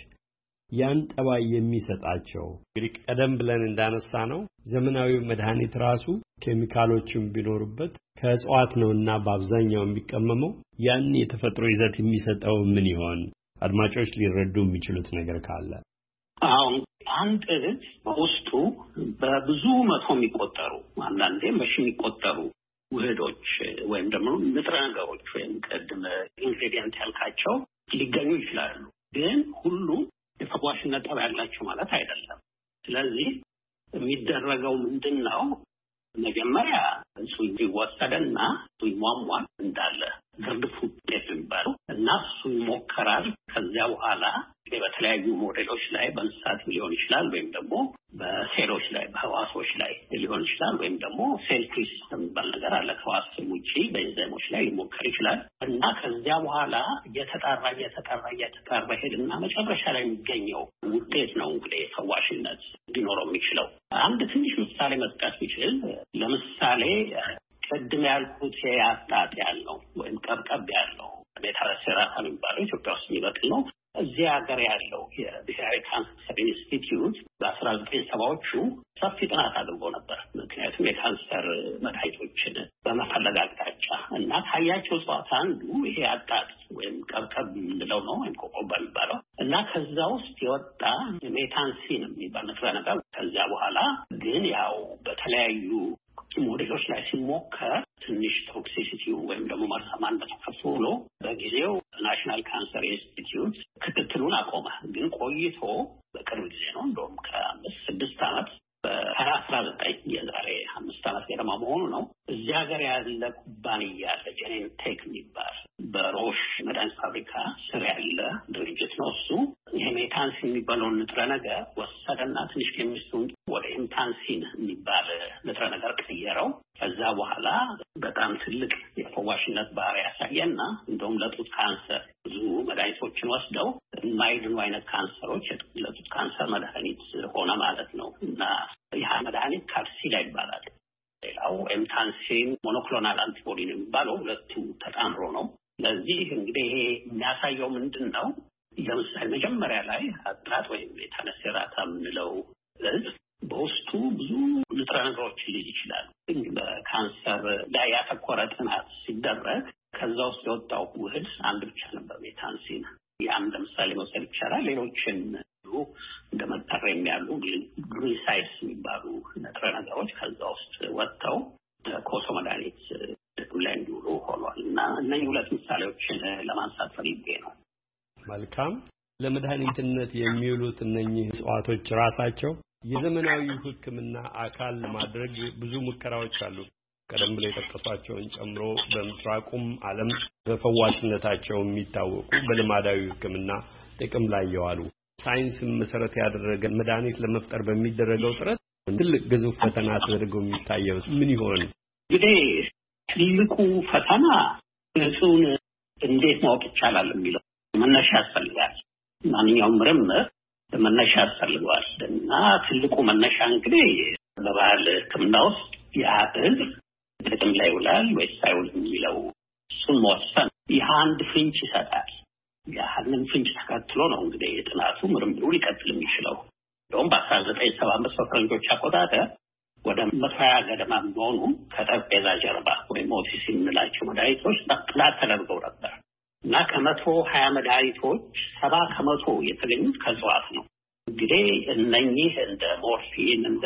Speaker 3: ያን ጠባይ የሚሰጣቸው እንግዲህ ቀደም ብለን እንዳነሳ ነው ዘመናዊ መድኃኒት ራሱ ኬሚካሎችም ቢኖሩበት ከእጽዋት ነውና በአብዛኛው የሚቀመመው ያን የተፈጥሮ ይዘት የሚሰጠው ምን ይሆን? አድማጮች ሊረዱ የሚችሉት ነገር ካለ።
Speaker 4: አሁን አንድ እጽ በውስጡ በብዙ መቶ የሚቆጠሩ አንዳንዴም በሺ የሚቆጠሩ ውህዶች ወይም ደግሞ ንጥረ ነገሮች ወይም ቅድም ኢንግሬዲየንት ያልካቸው ሊገኙ ይችላሉ። ግን ሁሉ የፈዋሽነት ጠባይ ያላቸው ማለት አይደለም። ስለዚህ የሚደረገው ምንድነው? መጀመሪያ እሱ ይወሰደና ይሟሟል እንዳለ ግርድፍ ውጤት የሚባለው እና እሱ ይሞከራል። ከዚያ በኋላ በተለያዩ ሞዴሎች ላይ በእንስሳት ሊሆን ይችላል ወይም ደግሞ በሴሎች ላይ በህዋሶች ላይ ሊሆን ይችላል ወይም ደግሞ ሴል ፍሪ ሲስተም የሚባል ነገር አለ። ከህዋስ ውጪ በኤንዛይሞች ላይ ሊሞከር ይችላል እና ከዚያ በኋላ እየተጣራ እየተጣራ እየተጣራ ሄድና መጨረሻ ላይ የሚገኘው ውጤት ነው እንግዲህ ፈዋሽነት ሊኖረው የሚችለው። አንድ ትንሽ ምሳሌ መስጠት ቢችል ለምሳሌ ቅድም ያልኩት የአጣጥ ያለው ወይም ቀብቀብ ያለው ሜታሴራታ የሚባለው ኢትዮጵያ ውስጥ የሚበቅል ነው። እዚህ ሀገር ያለው የብሔራዊ ካንሰር ኢንስቲትዩት በአስራ ዘጠኝ ሰባዎቹ ሰፊ ጥናት አድርጎ ነበር። ምክንያቱም የካንሰር መድኃኒቶችን በመፈለግ አቅጣጫ እና ካያቸው እጽዋት አንዱ ይሄ አጣጥ ወይም ቀብቀብ የምንለው ነው ወይም ቆቆባ የሚባለው እና ከዛ ውስጥ የወጣ ሜታንሲን የሚባል ንጥረ ነገር ከዚያ በኋላ ግን ያው በተለያዩ ሞዴሎች ላይ ሲሞከር ትንሽ ቶክሲሲቲው ወይም ደግሞ መርዛማነቱ ከፍ ብሎ በጊዜው ናሽናል ካንሰር ኢንስቲትዩት ክትትሉን አቆመ። ግን ቆይቶ በቅርብ ጊዜ ነው እንደውም ከአምስት ስድስት ዓመት በሀያ አስራ ዘጠኝ የዛሬ አምስት ዓመት ገደማ መሆኑ ነው እዚህ ሀገር ያለ ኩባንያ አለ ጄኔንቴክ የሚባል በሮሽ መድኃኒት ፋብሪካ ስር ያለ ድርጅት ነው። እሱ የሜታንሲን የሚባለውን ንጥረ ነገር ወሰደና ትንሽ ኬሚስቱን ወደ ኢምታንሲን የሚባል ንጥረ ነገር ቀየረው። ከዛ በኋላ በጣም ትልቅ የፈዋሽነት ባህሪ ያሳየና እንደውም ለጡት ካንሰር ብዙ መድኃኒቶችን ወስደው የማይድኑ አይነት ካንሰሮች ለጡት ካንሰር መድኃኒት ሆነ ማለት ነው እና ይህ መድኃኒት ካፕሲላ ይባላል። ሌላው ኤምታንሲን ሞኖክሎናል አንቲቦዲ ነው የሚባለው። ሁለቱ ተጣምሮ ነው። ለዚህ እንግዲህ ይሄ የሚያሳየው ምንድን ነው? ለምሳሌ መጀመሪያ ላይ አጣጥ ወይም ሜታሴራታ የምንለው እጽ በውስጡ ብዙ ንጥረ ነገሮችን ሊይዝ ይችላል። በካንሰር ላይ ያተኮረ ጥናት ሲደረግ ከዛ ውስጥ የወጣው ውህድ አንድ ብቻ ነበር ሜታንሲን። ያም ለምሳሌ መውሰድ ይቻላል። ሌሎችን እንደ መጠሪያ ያሉ ግሉሳይድስ የሚባሉ ንጥረ ነገሮች ከዛ ውስጥ ወጥተው ኮሶ መድኃኒት ላይ እንዲውሉ ሆኗል እና እነዚህ ሁለት ምሳሌዎችን ለማንሳት ፈልጌ ነው።
Speaker 3: መልካም። ለመድኃኒትነት የሚውሉት እነኚህ እጽዋቶች ራሳቸው የዘመናዊ ሕክምና አካል ለማድረግ ብዙ ሙከራዎች አሉ። ቀደም ብለው የጠቀሷቸውን ጨምሮ በምስራቁም ዓለም በፈዋሽነታቸው የሚታወቁ በልማዳዊ ሕክምና ጥቅም ላይ የዋሉ ሳይንስን መሰረት ያደረገ መድኃኒት ለመፍጠር በሚደረገው ጥረት ትልቅ ግዙፍ ፈተና ተደርገው የሚታየው ምን ይሆን?
Speaker 4: እንግዲህ ትልቁ ፈተና እሱን እንዴት ማወቅ ይቻላል የሚለው መነሻ ያስፈልጋል። ማንኛውም ምርምር መነሻ ያስፈልገዋል እና ትልቁ መነሻ እንግዲህ በባህል ሕክምና ውስጥ ያህል ጥቅም ላይ ይውላል ወይስ አይውልም የሚለው እሱን መወሰን ይህ አንድ ፍንጭ ይሰጣል። ያንን ፍንጭ ተከትሎ ነው እንግዲህ የጥናቱ ምርምሩ ሊቀጥል የሚችለው። እንደውም በአስራ ዘጠኝ ሰባ አምስት በፈረንጆች አቆጣጠር ወደ መቶ ሀያ ገደማ የሚሆኑ ከጠረጴዛ ጀርባ ወይም ኦቲሲ የምንላቸው መድኃኒቶች ጥናት ተደርገው ነበር እና ከመቶ ሀያ መድኃኒቶች ሰባ ከመቶ የተገኙት ከእጽዋት ነው። እንግዲህ እነኚህ እንደ ሞርፊን፣ እንደ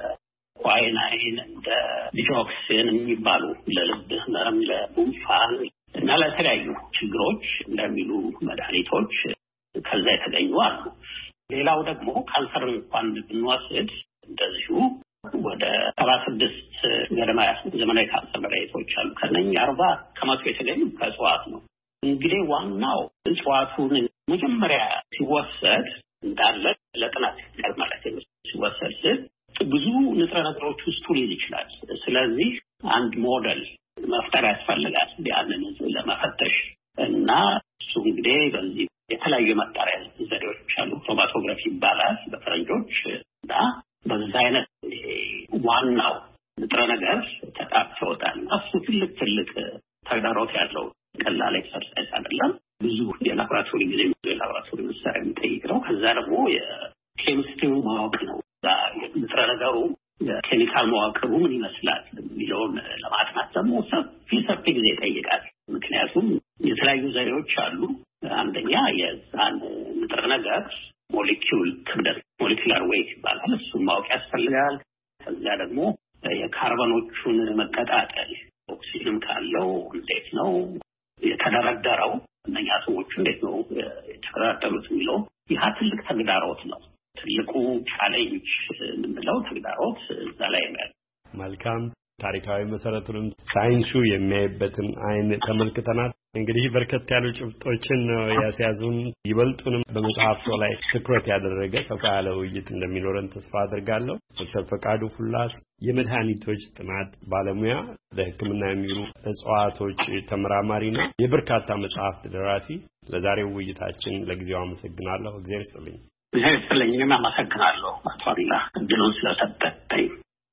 Speaker 4: ኳይናይን፣ እንደ ዲጆክሲን የሚባሉ ለልብ ህመም፣ ለጉንፋን እና ለተለያዩ ችግሮች እንደሚሉ መድኃኒቶች ከዛ የተገኙ አሉ። ሌላው ደግሞ ካንሰር እንኳን ብንወስድ እንደዚሁ ወደ ሰባ ስድስት ገደማ ዘመናዊ ካንሰር መድኃኒቶች አሉ። ከነኚህ አርባ ከመቶ የተገኙ ከእጽዋት ነው። እንግዲህ ዋናው እጽዋቱን መጀመሪያ ሲወሰድ እንዳለ ለጥናት ማለት ሲወሰድ ስል ብዙ ንጥረ ነገሮች ውስጡ ሊይዝ ይችላል። ስለዚህ አንድ ሞዴል መፍጠር ያስፈልጋል ያንን ለመፈተሽ እና እሱ እንግዲህ በዚህ የተለያዩ መጣሪያ ዘዴዎች አሉ። ክሮማቶግራፊ ይባላል በፈረንጆች እና በዛ አይነት ዋናው ንጥረ ነገር ተጣርቶ ይወጣል። እሱ ትልቅ ትልቅ ተግዳሮት ያለው ቀላል ኤክሰርሳይዝ አይደለም። ብዙ የላቦራቶሪ ጊዜ የላቦራቶሪ መሳሪያ የሚጠይቅ ነው። ከዛ ደግሞ የኬሚስትሪው ማወቅ ነው። ንጥረ ነገሩ የኬሚካል መዋቅሩ ምን ይመስላል የሚለውን ለማጥናት ደግሞ ሰፊ ሰፊ ጊዜ ይጠይቃል። ምክንያቱም የተለያዩ ዘዴዎች አሉ። አንደኛ የዛን ንጥረ ነገር ሞሌኪውል ክብደት ሞሌኩላር ዌይት ይባላል። እሱን ማወቅ ያስፈልጋል። ከዚያ ደግሞ የካርበኖቹን መቀጣጠል ኦክሲጅንም ካለው እንዴት ነው የተደረደረው፣ እነኛ ሰዎቹ እንዴት ነው የተደረደሩት የሚለው ይህ ትልቅ ተግዳሮት ነው። ትልቁ ቻሌንጅ የምንለው ተግዳሮት እዛ ላይ ነው።
Speaker 3: መልካም። ታሪካዊ መሰረቱንም ሳይንሱ የሚያይበትን አይን ተመልክተናል። እንግዲህ በርከት ያሉ ጭብጦችን ነው ያስያዙን። ይበልጡንም በመጽሐፍቶ ላይ ትኩረት ያደረገ ሰፋ ያለ ውይይት እንደሚኖረን ተስፋ አድርጋለሁ። ዶክተር ፈቃዱ ፉላስ የመድኃኒቶች ጥናት ባለሙያ፣ ለሕክምና የሚውሉ እጽዋቶች ተመራማሪና የበርካታ መጽሐፍት ደራሲ፣ ለዛሬው ውይይታችን ለጊዜው አመሰግናለሁ። እግዚአብሔር ይስጥልኝ።
Speaker 4: እግዚአብሔር ይስጥልኝ። እኔም አመሰግናለሁ አቶ አሉላ እድሉን ስለሰጠኝ።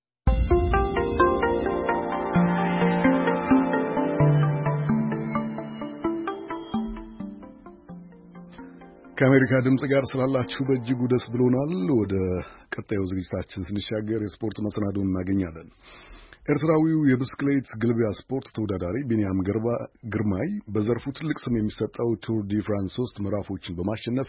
Speaker 1: ከአሜሪካ ድምጽ ጋር ስላላችሁ በእጅጉ ደስ ብሎናል። ወደ ቀጣዩ ዝግጅታችን ስንሻገር የስፖርት መሰናዶን እናገኛለን። ኤርትራዊው የብስክሌት ግልቢያ ስፖርት ተወዳዳሪ ቢንያም ግርማይ በዘርፉ ትልቅ ስም የሚሰጠው ቱር ዲ ፍራንስ ሶስት ምዕራፎችን በማሸነፍ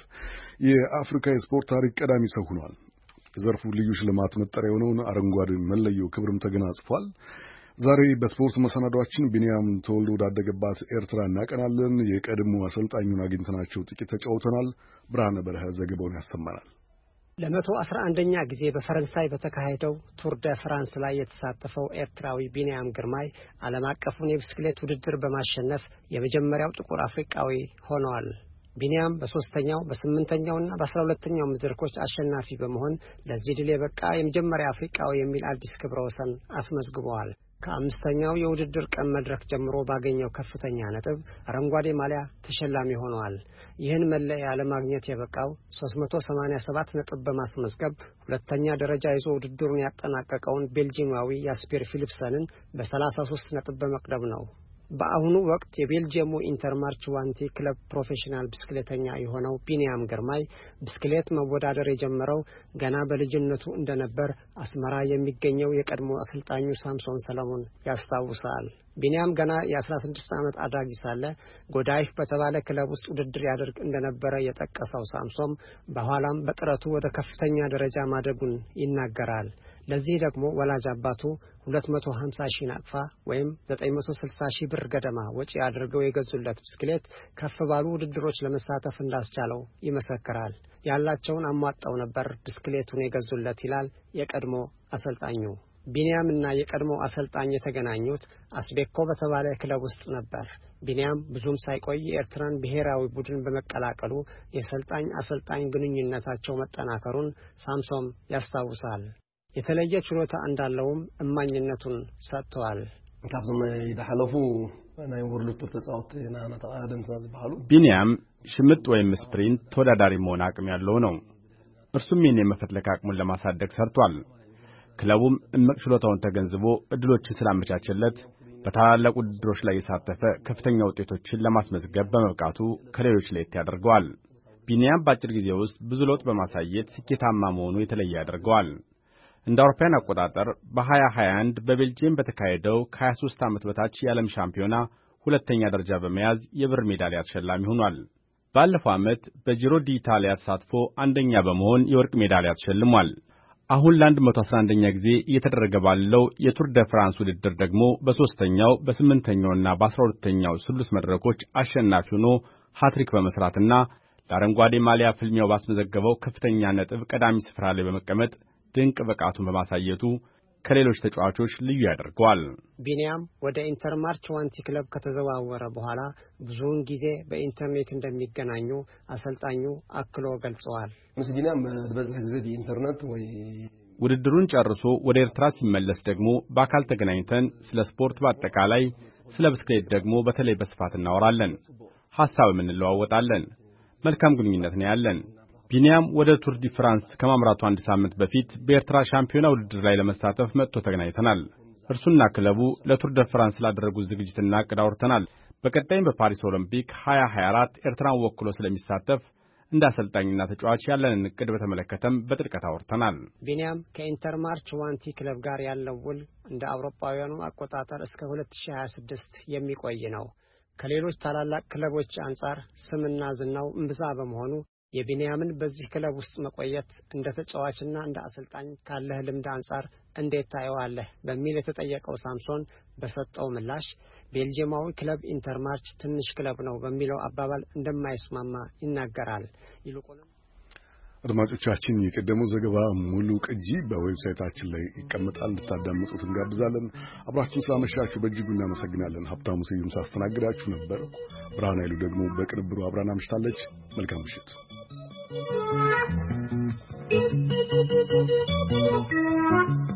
Speaker 1: የአፍሪካ የስፖርት ታሪክ ቀዳሚ ሰው ሆኗል። የዘርፉ ልዩ ሽልማት መጠሪያ የሆነውን አረንጓዴ መለዮ ክብርም ተገናጽፏል። ዛሬ በስፖርት መሰናዷችን ቢንያም ተወልዶ ወዳደገባት ኤርትራ እናቀናለን። የቀድሞ አሰልጣኙን አግኝተናቸው ጥቂት ተጫውተናል። ብርሃነ በረሀ ዘገባውን ያሰማናል።
Speaker 5: ለመቶ አስራ አንደኛ ጊዜ በፈረንሳይ በተካሄደው ቱር ደ ፍራንስ ላይ የተሳተፈው ኤርትራዊ ቢንያም ግርማይ ዓለም አቀፉን የብስክሌት ውድድር በማሸነፍ የመጀመሪያው ጥቁር አፍሪካዊ ሆኗል። ቢንያም በሶስተኛው በስምንተኛውና በአስራ ሁለተኛው መድረኮች አሸናፊ በመሆን ለዚህ ድል የበቃ የመጀመሪያ አፍሪካዊ የሚል አዲስ ክብረ ወሰን አስመዝግቧል። ከአምስተኛው የውድድር ቀን መድረክ ጀምሮ ባገኘው ከፍተኛ ነጥብ አረንጓዴ ማሊያ ተሸላሚ ሆኗል። ይህን መለያ ለማግኘት የበቃው ሶስት መቶ ሰማንያ ሰባት ነጥብ በማስመዝገብ ሁለተኛ ደረጃ ይዞ ውድድሩን ያጠናቀቀውን ቤልጂያዊ ያስፔር ፊሊፕሰንን በሰላሳ ሶስት ነጥብ በመቅደም ነው። በአሁኑ ወቅት የቤልጂየሙ ኢንተርማርች ዋንቲ ክለብ ፕሮፌሽናል ብስክሌተኛ የሆነው ቢንያም ግርማይ ብስክሌት መወዳደር የጀመረው ገና በልጅነቱ እንደነበር አስመራ የሚገኘው የቀድሞ አሰልጣኙ ሳምሶን ሰለሞን ያስታውሳል። ቢንያም ገና የአስራ ስድስት ዓመት አዳጊ ሳለ ጎዳይፍ በተባለ ክለብ ውስጥ ውድድር ያደርግ እንደነበረ የጠቀሰው ሳምሶን በኋላም በጥረቱ ወደ ከፍተኛ ደረጃ ማደጉን ይናገራል። ለዚህ ደግሞ ወላጅ አባቱ ሁለት መቶ ሀምሳ ሺህ ናቅፋ ወይም ዘጠኝ መቶ ስልሳ ሺህ ብር ገደማ ወጪ አድርገው የገዙለት ብስክሌት ከፍ ባሉ ውድድሮች ለመሳተፍ እንዳስቻለው ይመሰክራል። ያላቸውን አሟጣው ነበር ብስክሌቱን የገዙለት ይላል የቀድሞ አሰልጣኙ። ቢንያምና የቀድሞ አሰልጣኝ የተገናኙት አስቤኮ በተባለ ክለብ ውስጥ ነበር። ቢንያም ብዙም ሳይቆይ የኤርትራን ብሔራዊ ቡድን በመቀላቀሉ የሰልጣኝ አሰልጣኝ ግንኙነታቸው መጠናከሩን ሳምሶም ያስታውሳል። የተለየ ችሎታ እንዳለውም እማኝነቱን ሰጥቷል።
Speaker 6: ካብዞም ይዳሐለፉ ናይ ወርልድ ቱር ተጻውተና ናተቃደም ዝባሉ
Speaker 14: ቢንያም ሽምጥ ወይም ስፕሪንት ተወዳዳሪ መሆን አቅም ያለው ነው። እርሱም ይህን የመፈትለክ አቅሙን ለማሳደግ ሰርቷል። ክለቡም እምቅ ችሎታውን ተገንዝቦ እድሎችን ስላመቻቸለት በታላላቅ ውድድሮች ላይ የሳተፈ ከፍተኛ ውጤቶችን ለማስመዝገብ በመብቃቱ ከሌሎች ለየት ያደርገዋል። ቢንያም በአጭር ጊዜ ውስጥ ብዙ ለውጥ በማሳየት ስኬታማ መሆኑ የተለየ ያደርገዋል። እንደ አውሮፓውያን አቆጣጠር በሀያ ሀያ አንድ በቤልጂየም በተካሄደው ከሀያ ሦስት ዓመት በታች የዓለም ሻምፒዮና ሁለተኛ ደረጃ በመያዝ የብር ሜዳሊያ ተሸላሚ ሆኗል። ባለፈው ዓመት በጂሮ ዲ-ኢታሊያ ተሳትፎ አንደኛ በመሆን የወርቅ ሜዳሊያ ተሸልሟል። አሁን ለአንድ መቶ አስራ አንደኛ ጊዜ እየተደረገ ባለው የቱር ደ ፍራንስ ውድድር ደግሞ በሦስተኛው በስምንተኛውና በአስራ ሁለተኛው ስሉስ መድረኮች አሸናፊ ሆኖ ሃትሪክ በመስራትና ለአረንጓዴ ማሊያ ፍልሚያው ባስመዘገበው ከፍተኛ ነጥብ ቀዳሚ ስፍራ ላይ በመቀመጥ ድንቅ ብቃቱን በማሳየቱ ከሌሎች ተጫዋቾች ልዩ ያደርገዋል።
Speaker 5: ቢንያም ወደ ኢንተርማርች ዋንቲ ክለብ ከተዘዋወረ በኋላ ብዙውን ጊዜ በኢንተርኔት እንደሚገናኙ አሰልጣኙ አክሎ ገልጸዋል።
Speaker 6: ምስ ቢንያም በዚህ ጊዜ በኢንተርኔት ወይ
Speaker 14: ውድድሩን ጨርሶ ወደ ኤርትራ ሲመለስ ደግሞ በአካል ተገናኝተን ስለ ስፖርት በአጠቃላይ ስለ ብስክሌት ደግሞ በተለይ በስፋት እናወራለን፣ ሐሳብም እንለዋወጣለን። መልካም ግንኙነት ነው ያለን። ቢንያም ወደ ቱር ዲ ፍራንስ ከማምራቱ አንድ ሳምንት በፊት በኤርትራ ሻምፒዮና ውድድር ላይ ለመሳተፍ መጥቶ ተገናኝተናል። እርሱና ክለቡ ለቱር ደ ፍራንስ ላደረጉት ዝግጅትና ዕቅድ አውርተናል። በቀጣይም በፓሪስ ኦሎምፒክ ሀያ ሀያ አራት ኤርትራን ወክሎ ስለሚሳተፍ እንደ አሰልጣኝና ተጫዋች ያለንን ዕቅድ በተመለከተም በጥልቀት አውርተናል።
Speaker 5: ቢንያም ከኢንተርማርች ዋንቲ ክለብ ጋር ያለው ውል እንደ አውሮፓውያኑ አቆጣጠር እስከ ሁለት ሺህ ሀያ ስድስት የሚቆይ ነው። ከሌሎች ታላላቅ ክለቦች አንጻር ስምና ዝናው እምብዛ በመሆኑ የቢንያምን በዚህ ክለብ ውስጥ መቆየት እንደ ተጫዋችና እንደ አሰልጣኝ ካለህ ልምድ አንጻር እንዴት ታየዋለህ በሚል የተጠየቀው ሳምሶን በሰጠው ምላሽ ቤልጂየማዊ ክለብ ኢንተርማርች ትንሽ ክለብ ነው በሚለው አባባል እንደማይስማማ ይናገራል። ይልቁንም
Speaker 1: አድማጮቻችን የቀደመው ዘገባ ሙሉ ቅጂ በዌብሳይታችን ላይ ይቀመጣል፣ እንድታዳምጡት እንጋብዛለን። አብራችሁን ስላመሻችሁ በእጅጉ እናመሰግናለን። ሀብታሙ ስዩም ሳስተናግዳችሁ ነበር። ብርሃን ኃይሉ ደግሞ በቅንብሩ አብራን አምሽታለች። መልካም ምሽት። Thank you.